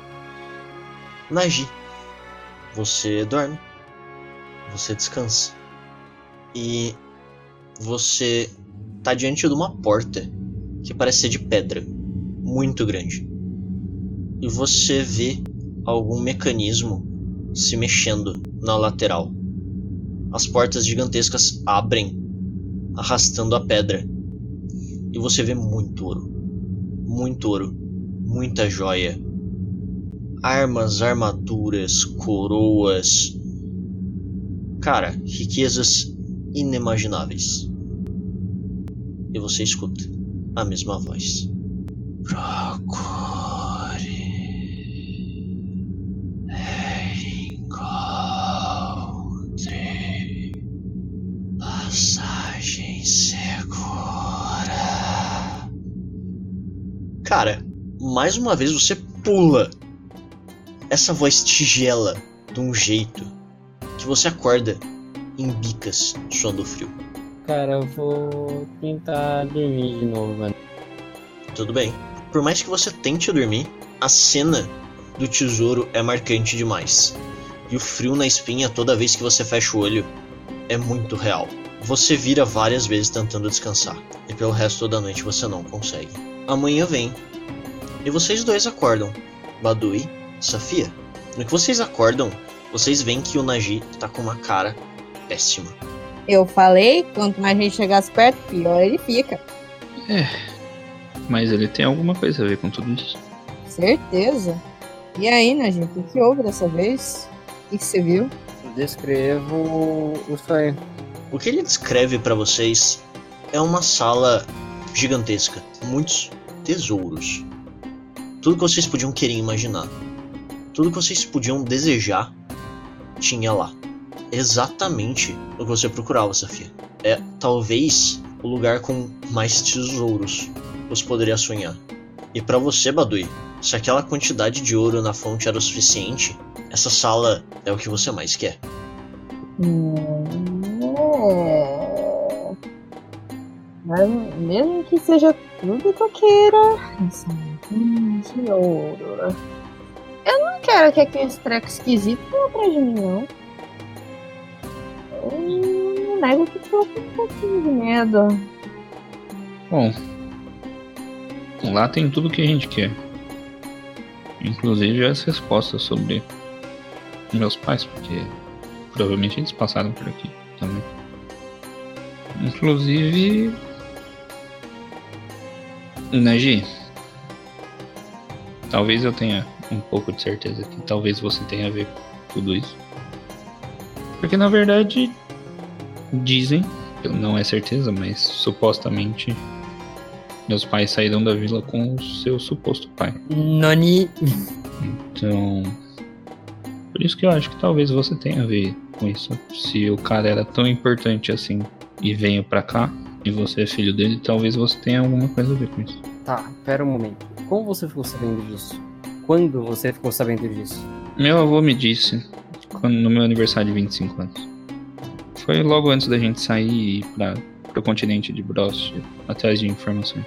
Nagi, você dorme. Você descansa. E você tá diante de uma porta que parece ser de pedra, muito grande. E você vê algum mecanismo se mexendo na lateral. As portas gigantescas abrem, arrastando a pedra. E você vê muito ouro, muita joia, armas, armaduras, coroas. Cara, riquezas inimagináveis. E você escuta a mesma voz. Procure, encontre passagem segura. Cara, mais uma vez você pula. Essa voz te gela de um jeito que você acorda em bicas, suando frio. Cara, eu vou tentar dormir de novo, mano. Tudo bem. Por mais que você tente dormir, a cena do tesouro é marcante demais. E o frio na espinha toda vez que você fecha o olho é muito real. Você vira várias vezes tentando descansar, e pelo resto da noite você não consegue. Amanhã vem, e vocês dois acordam, Baduí e Safia. No que vocês acordam, vocês veem que o Nagi tá com uma cara péssima. Eu falei, quanto mais a gente chegasse perto, pior ele fica. Mas ele tem alguma coisa a ver com tudo isso. Certeza. E aí, né, gente? O que houve dessa vez? O que você viu? Descrevo o sonho. O que ele descreve pra vocês é uma sala gigantesca, muitos tesouros. Tudo que vocês podiam querer imaginar, tudo que vocês podiam desejar, tinha lá. Exatamente o que você procurava, Safia. É talvez o lugar com mais tesouros que você poderia sonhar. E pra você, Baduí, se aquela quantidade de ouro na fonte era o suficiente, essa sala é o que você mais quer. Mas mesmo que seja tudo que eu queira, de ouro. Eu não quero que aquele treco esquisito venha atrás de mim, não. Eu não nego que tô com um pouquinho de medo. Bom, lá tem tudo que a gente quer. Inclusive as respostas sobre meus pais, porque provavelmente eles passaram por aqui também. Inclusive, Nagi, talvez eu tenha um pouco de certeza que talvez você tenha a ver com tudo isso. Porque na verdade dizem, não é certeza, mas supostamente meus pais saíram da vila com o seu suposto pai. Nani. Então, por isso que eu acho que talvez você tenha a ver com isso. Se o cara era tão importante assim e veio pra cá e você é filho dele, talvez você tenha alguma coisa a ver com isso. Tá, pera um momento. Como você ficou sabendo disso? Quando você ficou sabendo disso? Meu avô me disse no meu aniversário de 25 anos. Foi logo antes da gente sair e ir pro continente de Brost, atrás de informações.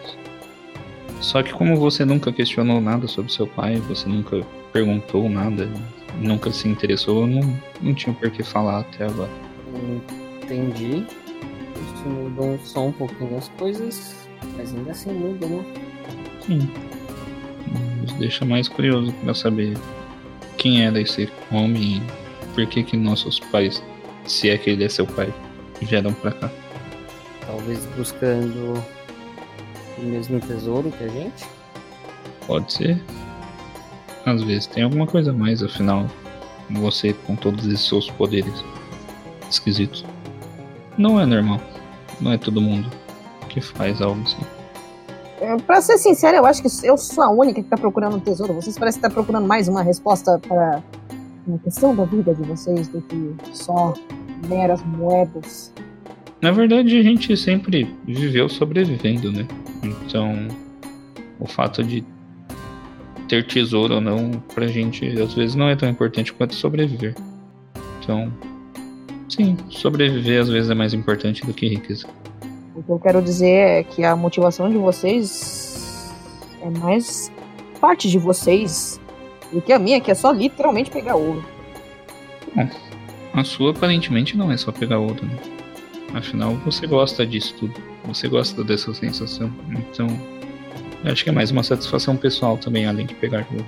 Só que como você nunca questionou nada sobre seu pai, você nunca perguntou nada, nunca se interessou, não tinha por que falar até agora. Entendi. Isso mudou só um pouquinho as coisas, mas ainda assim muda, né? Sim. Nos deixa mais curioso pra saber quem era esse homem e por que nossos pais, se é que ele é seu pai, vieram pra cá. Talvez buscando o mesmo tesouro que a gente? Pode ser. Às vezes tem alguma coisa a mais, afinal, você com todos esses seus poderes esquisitos. Não é normal. Não é todo mundo que faz algo assim. Pra ser sincero, eu acho que eu sou a única que tá procurando um tesouro. Vocês parecem estar procurando mais uma resposta para uma questão da vida de vocês do que só meras moedas. Na verdade, a gente sempre viveu sobrevivendo, né? Então, o fato de ter tesouro ou não, pra gente, às vezes não é tão importante quanto sobreviver. Então, sim, sobreviver às vezes é mais importante do que riqueza. O que eu quero dizer é que a motivação de vocês é mais parte de vocês do que a minha, que é só literalmente pegar ouro. Bom, a sua aparentemente não é só pegar ouro, né? Afinal, você gosta disso tudo. Você gosta dessa sensação. Então, eu acho que é mais uma satisfação pessoal também, além de pegar ouro.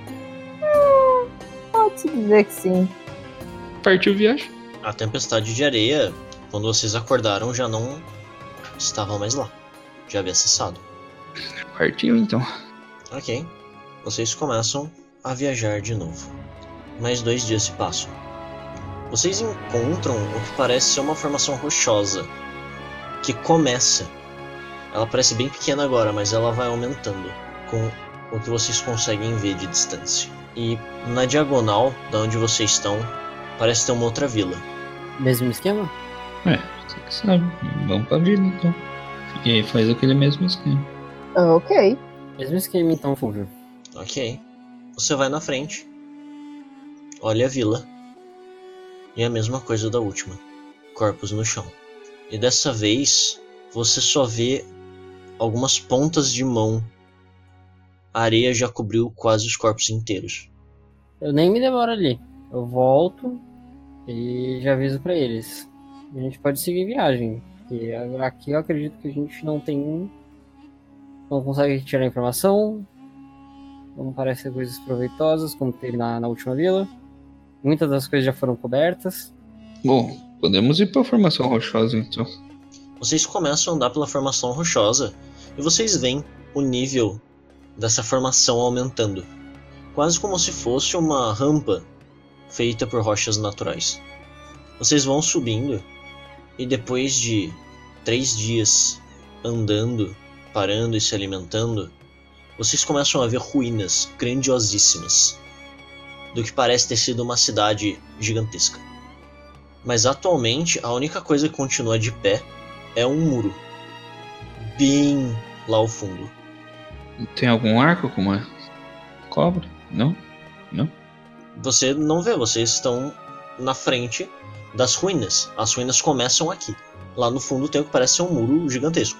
Pode-se dizer que sim. Partiu viagem? A tempestade de areia, quando vocês acordaram, já não estava mais lá. Já havia cessado. Partiu então. Ok. Vocês começam a viajar de novo. Mais 2 dias se passam. Vocês encontram o que parece ser uma formação rochosa, que começa. Ela parece bem pequena agora, mas ela vai aumentando com o que vocês conseguem ver de distância. E na diagonal, da onde vocês estão, parece ter uma outra vila. Mesmo esquema? Você que sabe. Vamos pra vila então. E aí faz aquele mesmo esquema. Ok. Mesmo esquema então, Fulvio. Ok. Você vai na frente. Olha a vila. E a mesma coisa da última. Corpos no chão. E dessa vez, você só vê algumas pontas de mão. A areia já cobriu quase os corpos inteiros. Eu nem me demoro ali. Eu volto e já aviso pra eles. A gente pode seguir viagem. E aqui eu acredito que a gente não consegue tirar informação. Não parece ser coisas proveitosas como teve na última vila. Muitas das coisas já foram cobertas. Bom, podemos ir pra formação rochosa então. Vocês começam a andar pela formação rochosa e vocês veem o nível dessa formação aumentando. Quase como se fosse uma rampa feita por rochas naturais. Vocês vão subindo e depois de 3 dias andando, parando e se alimentando, vocês começam a ver ruínas grandiosíssimas do que parece ter sido uma cidade gigantesca. Mas atualmente a única coisa que continua de pé é um muro, bem lá ao fundo. Tem algum arco com uma cobra? Não? Não? Você não vê, vocês estão na frente das ruínas. As ruínas começam aqui. Lá no fundo tem o que parece ser um muro gigantesco.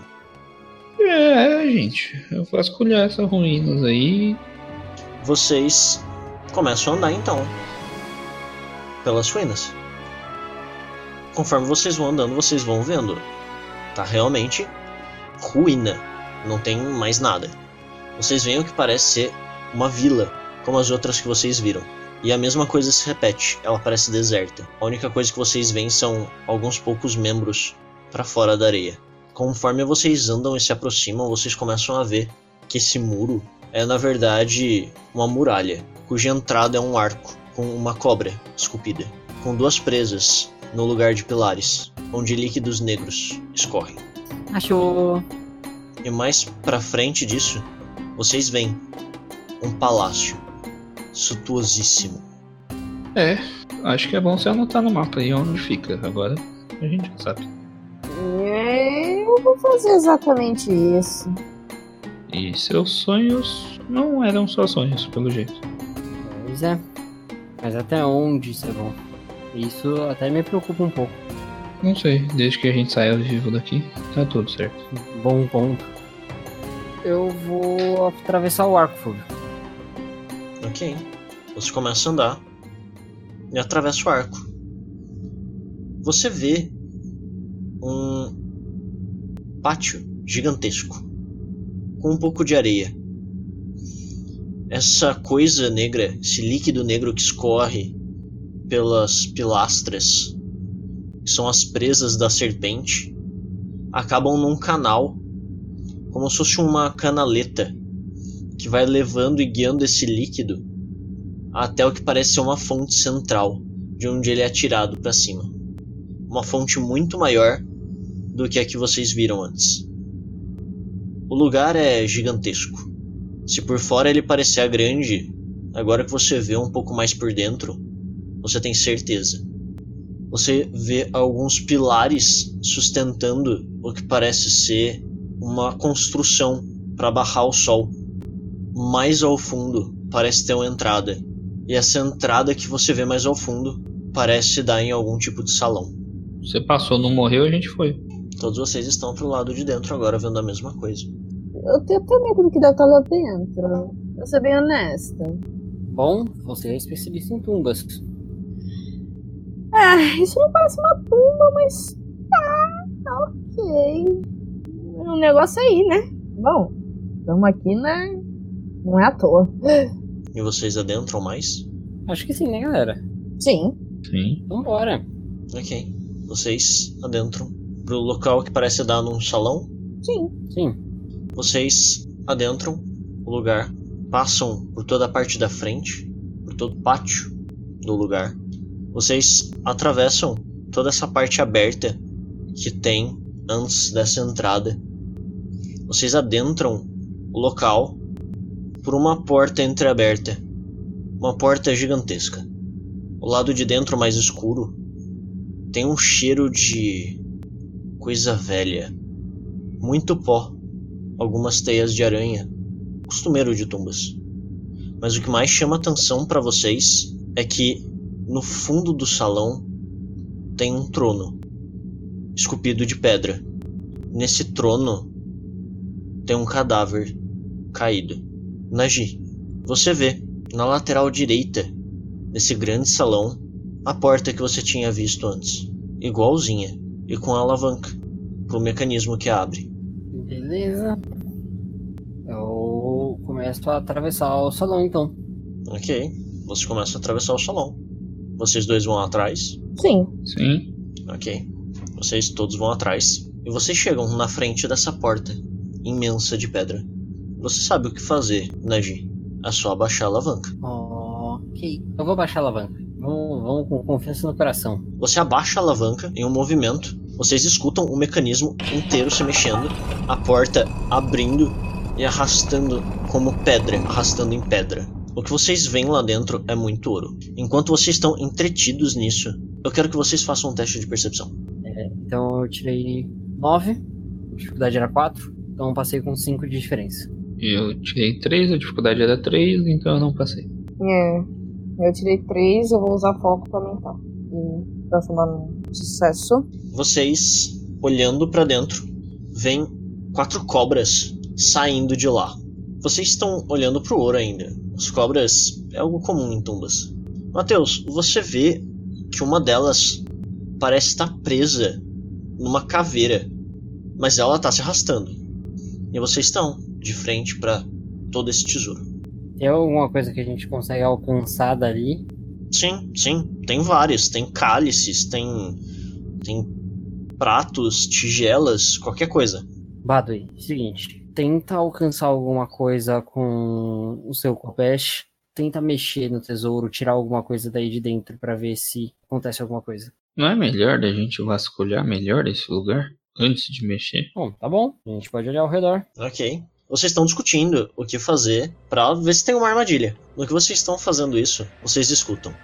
Gente, eu vou vasculhar essas ruínas aí. Vocês começam a andar então pelas ruínas. Conforme vocês vão andando, vocês vão vendo. Tá realmente ruína. Não tem mais nada. Vocês veem o que parece ser uma vila, como as outras que vocês viram. E a mesma coisa se repete, ela parece deserta. A única coisa que vocês veem são alguns poucos membros para fora da areia. Conforme vocês andam e se aproximam, vocês começam a ver que esse muro é na verdade uma muralha, cuja entrada é um arco com uma cobra esculpida, com 2 presas no lugar de pilares, onde líquidos negros escorrem. Achou. E mais pra frente disso, vocês veem um palácio suntuosíssimo. Acho que é bom você anotar no mapa aí onde fica. Agora a gente já sabe. Eu vou fazer exatamente isso. E seus sonhos não eram só sonhos, pelo jeito. Pois é. Mas até onde isso é bom? Isso até me preocupa um pouco. Não sei, desde que a gente saia vivo daqui, tá tudo certo. Bom ponto. Eu vou atravessar o arco, Fulvio. Ok. Você começa a andar e atravessa o arco. Você vê um pátio gigantesco com um pouco de areia. Essa coisa negra, esse líquido negro que escorre pelas pilastras, que são as presas da serpente, acabam num canal, como se fosse uma canaleta que vai levando e guiando esse líquido até o que parece ser uma fonte central, de onde ele é atirado para cima. Uma fonte muito maior do que a que vocês viram antes. O lugar é gigantesco. Se por fora ele parecia grande, agora que você vê um pouco mais por dentro, você tem certeza. Você vê alguns pilares sustentando o que parece ser uma construção para barrar o sol. Mais ao fundo parece ter uma entrada, e essa entrada que você vê mais ao fundo parece dar em algum tipo de salão. Você passou, não morreu, a gente foi. Todos vocês estão pro lado de dentro agora vendo a mesma coisa. Eu tenho até medo do que deve estar lá dentro. Pra ser bem honesta. Bom, você é especialista em tumbas. Isso não parece uma tumba, mas tá ok. O negócio aí, né? Bom, estamos aqui, né? Não é à toa. E vocês adentram mais? Acho que sim, né, galera? Sim. Sim. Vambora. Ok. Vocês adentram pro local que parece dar num salão. Sim. Sim. Vocês adentram o lugar, passam por toda a parte da frente, por todo o pátio do lugar. Vocês atravessam toda essa parte aberta que tem antes dessa entrada. Vocês adentram o local por uma porta entreaberta. Uma porta gigantesca. O lado de dentro, mais escuro, tem um cheiro de coisa velha. Muito pó. Algumas teias de aranha. Costumeiro de tumbas. Mas o que mais chama atenção para vocês é que no fundo do salão tem um trono esculpido de pedra. Nesse trono tem um cadáver caído. Nagi, você vê na lateral direita desse grande salão a porta que você tinha visto antes, igualzinha e com a alavanca pro mecanismo que abre. Beleza. Eu começo a atravessar o salão então. Ok, você começa a atravessar o salão. Vocês dois vão atrás? Sim. Sim. Ok, vocês todos vão atrás. E vocês chegam na frente dessa porta imensa de pedra. Você sabe o que fazer, Nagi. É só abaixar a alavanca. Ok. Eu vou baixar a alavanca. Vamos com confiança no coração. Você abaixa a alavanca em um movimento. Vocês escutam o mecanismo inteiro se mexendo. A porta abrindo e arrastando como pedra. Arrastando em pedra. O que vocês veem lá dentro é muito ouro. Enquanto vocês estão entretidos nisso, eu quero que vocês façam um teste de percepção. Então eu tirei 9. A dificuldade era 4. Então eu passei com 5 de diferença. Eu tirei 3, a dificuldade era 3, então eu não passei. Eu tirei 3, eu vou usar foco pra aumentar. E transformar num sucesso. Vocês olhando pra dentro, vem 4 cobras saindo de lá. Vocês estão olhando pro ouro ainda. As cobras é algo comum em tumbas. Matheus, você vê que uma delas parece estar presa numa caveira, mas ela tá se arrastando. E vocês estão de frente pra todo esse tesouro. Tem alguma coisa que a gente consegue alcançar dali? Sim, tem vários. Tem cálices, tem pratos, tigelas, qualquer coisa. Badui, seguinte, tenta alcançar alguma coisa com o seu Kopesh, tenta mexer no tesouro, tirar alguma coisa daí de dentro pra ver se acontece alguma coisa. Não é melhor da gente vasculhar melhor esse lugar antes de mexer? Bom, tá bom, a gente pode olhar ao redor. Ok. Vocês estão discutindo o que fazer pra ver se tem uma armadilha. No que vocês estão fazendo isso, vocês escutam.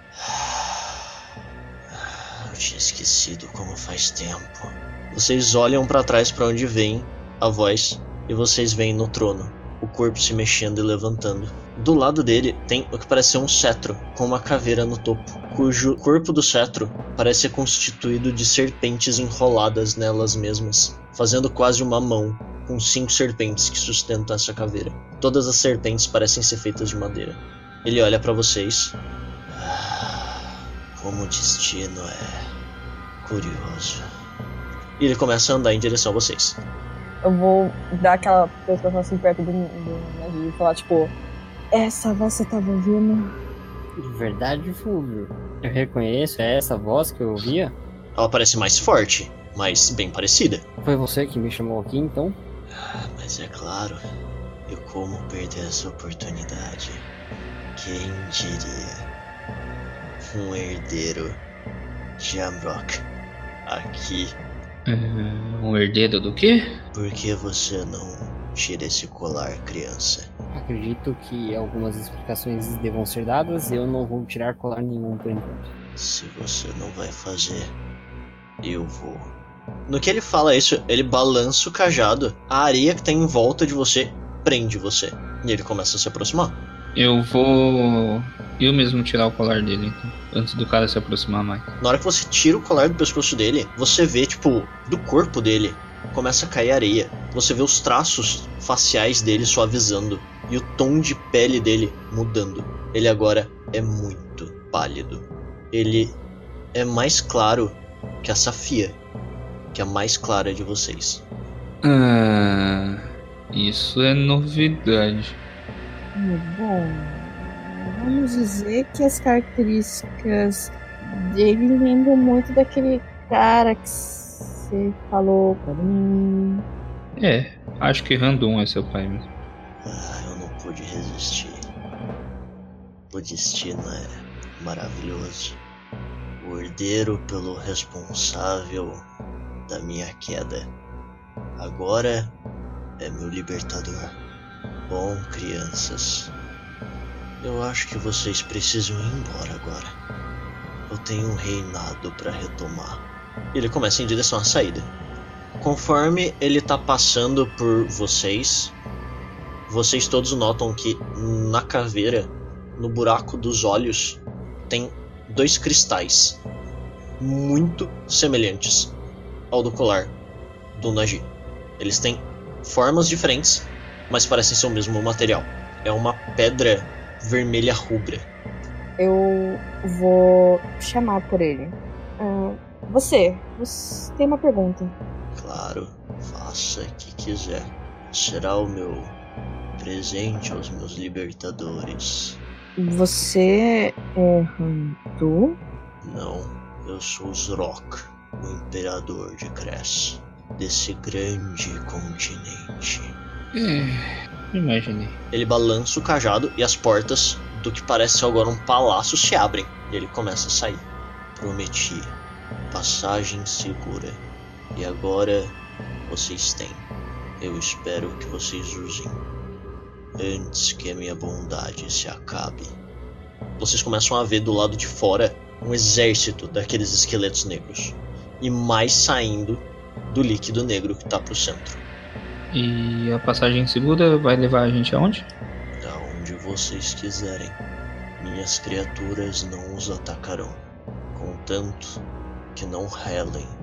Eu tinha esquecido como faz tempo. Vocês olham pra trás pra onde vem a voz e vocês veem no trono o corpo se mexendo e levantando. Do lado dele tem o que parece ser um cetro com uma caveira no topo, cujo corpo do cetro parece ser constituído de serpentes enroladas nelas mesmas, fazendo quase uma mão com 5 serpentes que sustentam essa caveira. Todas as serpentes parecem ser feitas de madeira. Ele olha pra vocês. Como o destino é curioso. E ele começa a andar em direção a vocês. Eu vou dar aquela pessoa assim perto do navio e falar, tipo, essa voz você tava ouvindo? De verdade, Fulvio, eu reconheço essa voz que eu ouvia? Ela parece mais forte, mas bem parecida. Foi você que me chamou aqui, então? Mas é claro, e como perder essa oportunidade? Quem diria? Um herdeiro de Amrock aqui. Um herdeiro do quê? Por que você não tira esse colar, criança? Acredito que algumas explicações devam ser dadas e eu não vou tirar colar nenhum por enquanto. Se você não vai fazer, eu vou. No que ele fala isso, ele balança o cajado. A areia que tem em volta de você prende você. E ele começa a se aproximar. Eu vou eu mesmo tirar o colar dele, então, antes do cara se aproximar mais. Na hora que você tira o colar do pescoço dele, você vê, tipo, do corpo dele começa a cair areia. Você vê os traços faciais dele suavizando e o tom de pele dele mudando. Ele agora é muito pálido. Ele é mais claro que a Safia, que é a mais clara de vocês. Isso é novidade. Bom, vamos dizer que as características dele lembram muito daquele cara que você falou pra mim. Acho que Randon é seu pai mesmo. Eu não pude resistir. O destino é maravilhoso. O herdeiro pelo responsável da minha queda agora é meu libertador. Bom, crianças, eu acho que vocês precisam ir embora agora. Eu tenho um reinado para retomar. Ele começa em direção à saída. Conforme ele tá passando por vocês todos notam que na caveira, no buraco dos olhos, tem 2 cristais muito semelhantes ao do colar do Nagi. Eles têm formas diferentes, mas parecem ser o mesmo material. É uma pedra vermelha rubra. Eu vou chamar por ele. Você tem uma pergunta. Claro, faça o que quiser. Será o meu presente aos meus libertadores. Você é Randu? Não, eu sou Zrock, o imperador de Cress, desse grande continente. Imaginei. Ele balança o cajado e as portas do que parece ser agora um palácio se abrem. E ele começa a sair. Prometi passagem segura. E agora vocês têm. Eu espero que vocês usem antes que a minha bondade se acabe. Vocês começam a ver do lado de fora um exército daqueles esqueletos negros. E mais saindo do líquido negro que tá pro centro. E a passagem segura vai levar a gente aonde? Aonde vocês quiserem. Minhas criaturas não os atacarão, contanto que não relem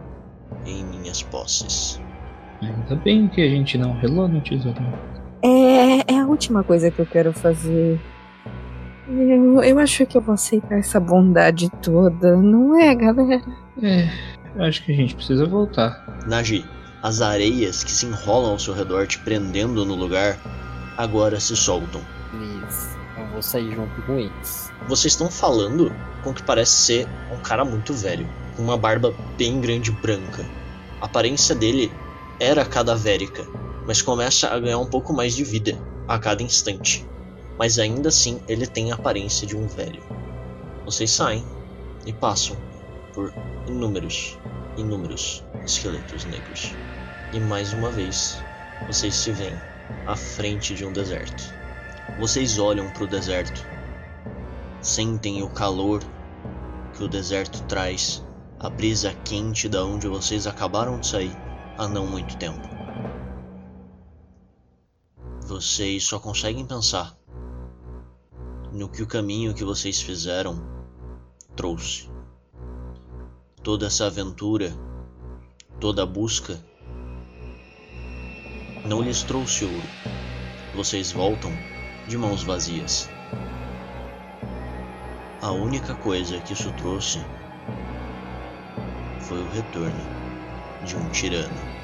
em minhas posses. Ainda bem que a gente não relou no tesourinho. É a última coisa que eu quero fazer. Eu acho que eu vou aceitar essa bondade toda, não é, galera? Eu acho que a gente precisa voltar. Naji, as areias que se enrolam ao seu redor te prendendo no lugar, agora se soltam. Eles, eu vou sair junto com eles. Vocês estão falando com o que parece ser um cara muito velho, com uma barba bem grande branca. A aparência dele era cadavérica, mas começa a ganhar um pouco mais de vida a cada instante. Mas ainda assim ele tem a aparência de um velho. Vocês saem e passam por inúmeros esqueletos negros. E mais uma vez, vocês se veem à frente de um deserto. Vocês olham para o deserto, sentem o calor que o deserto traz, a brisa quente da onde vocês acabaram de sair há não muito tempo. Vocês só conseguem pensar no que o caminho que vocês fizeram trouxe. Toda essa aventura, toda a busca, não lhes trouxe ouro. Vocês voltam de mãos vazias. A única coisa que isso trouxe foi o retorno de um tirano.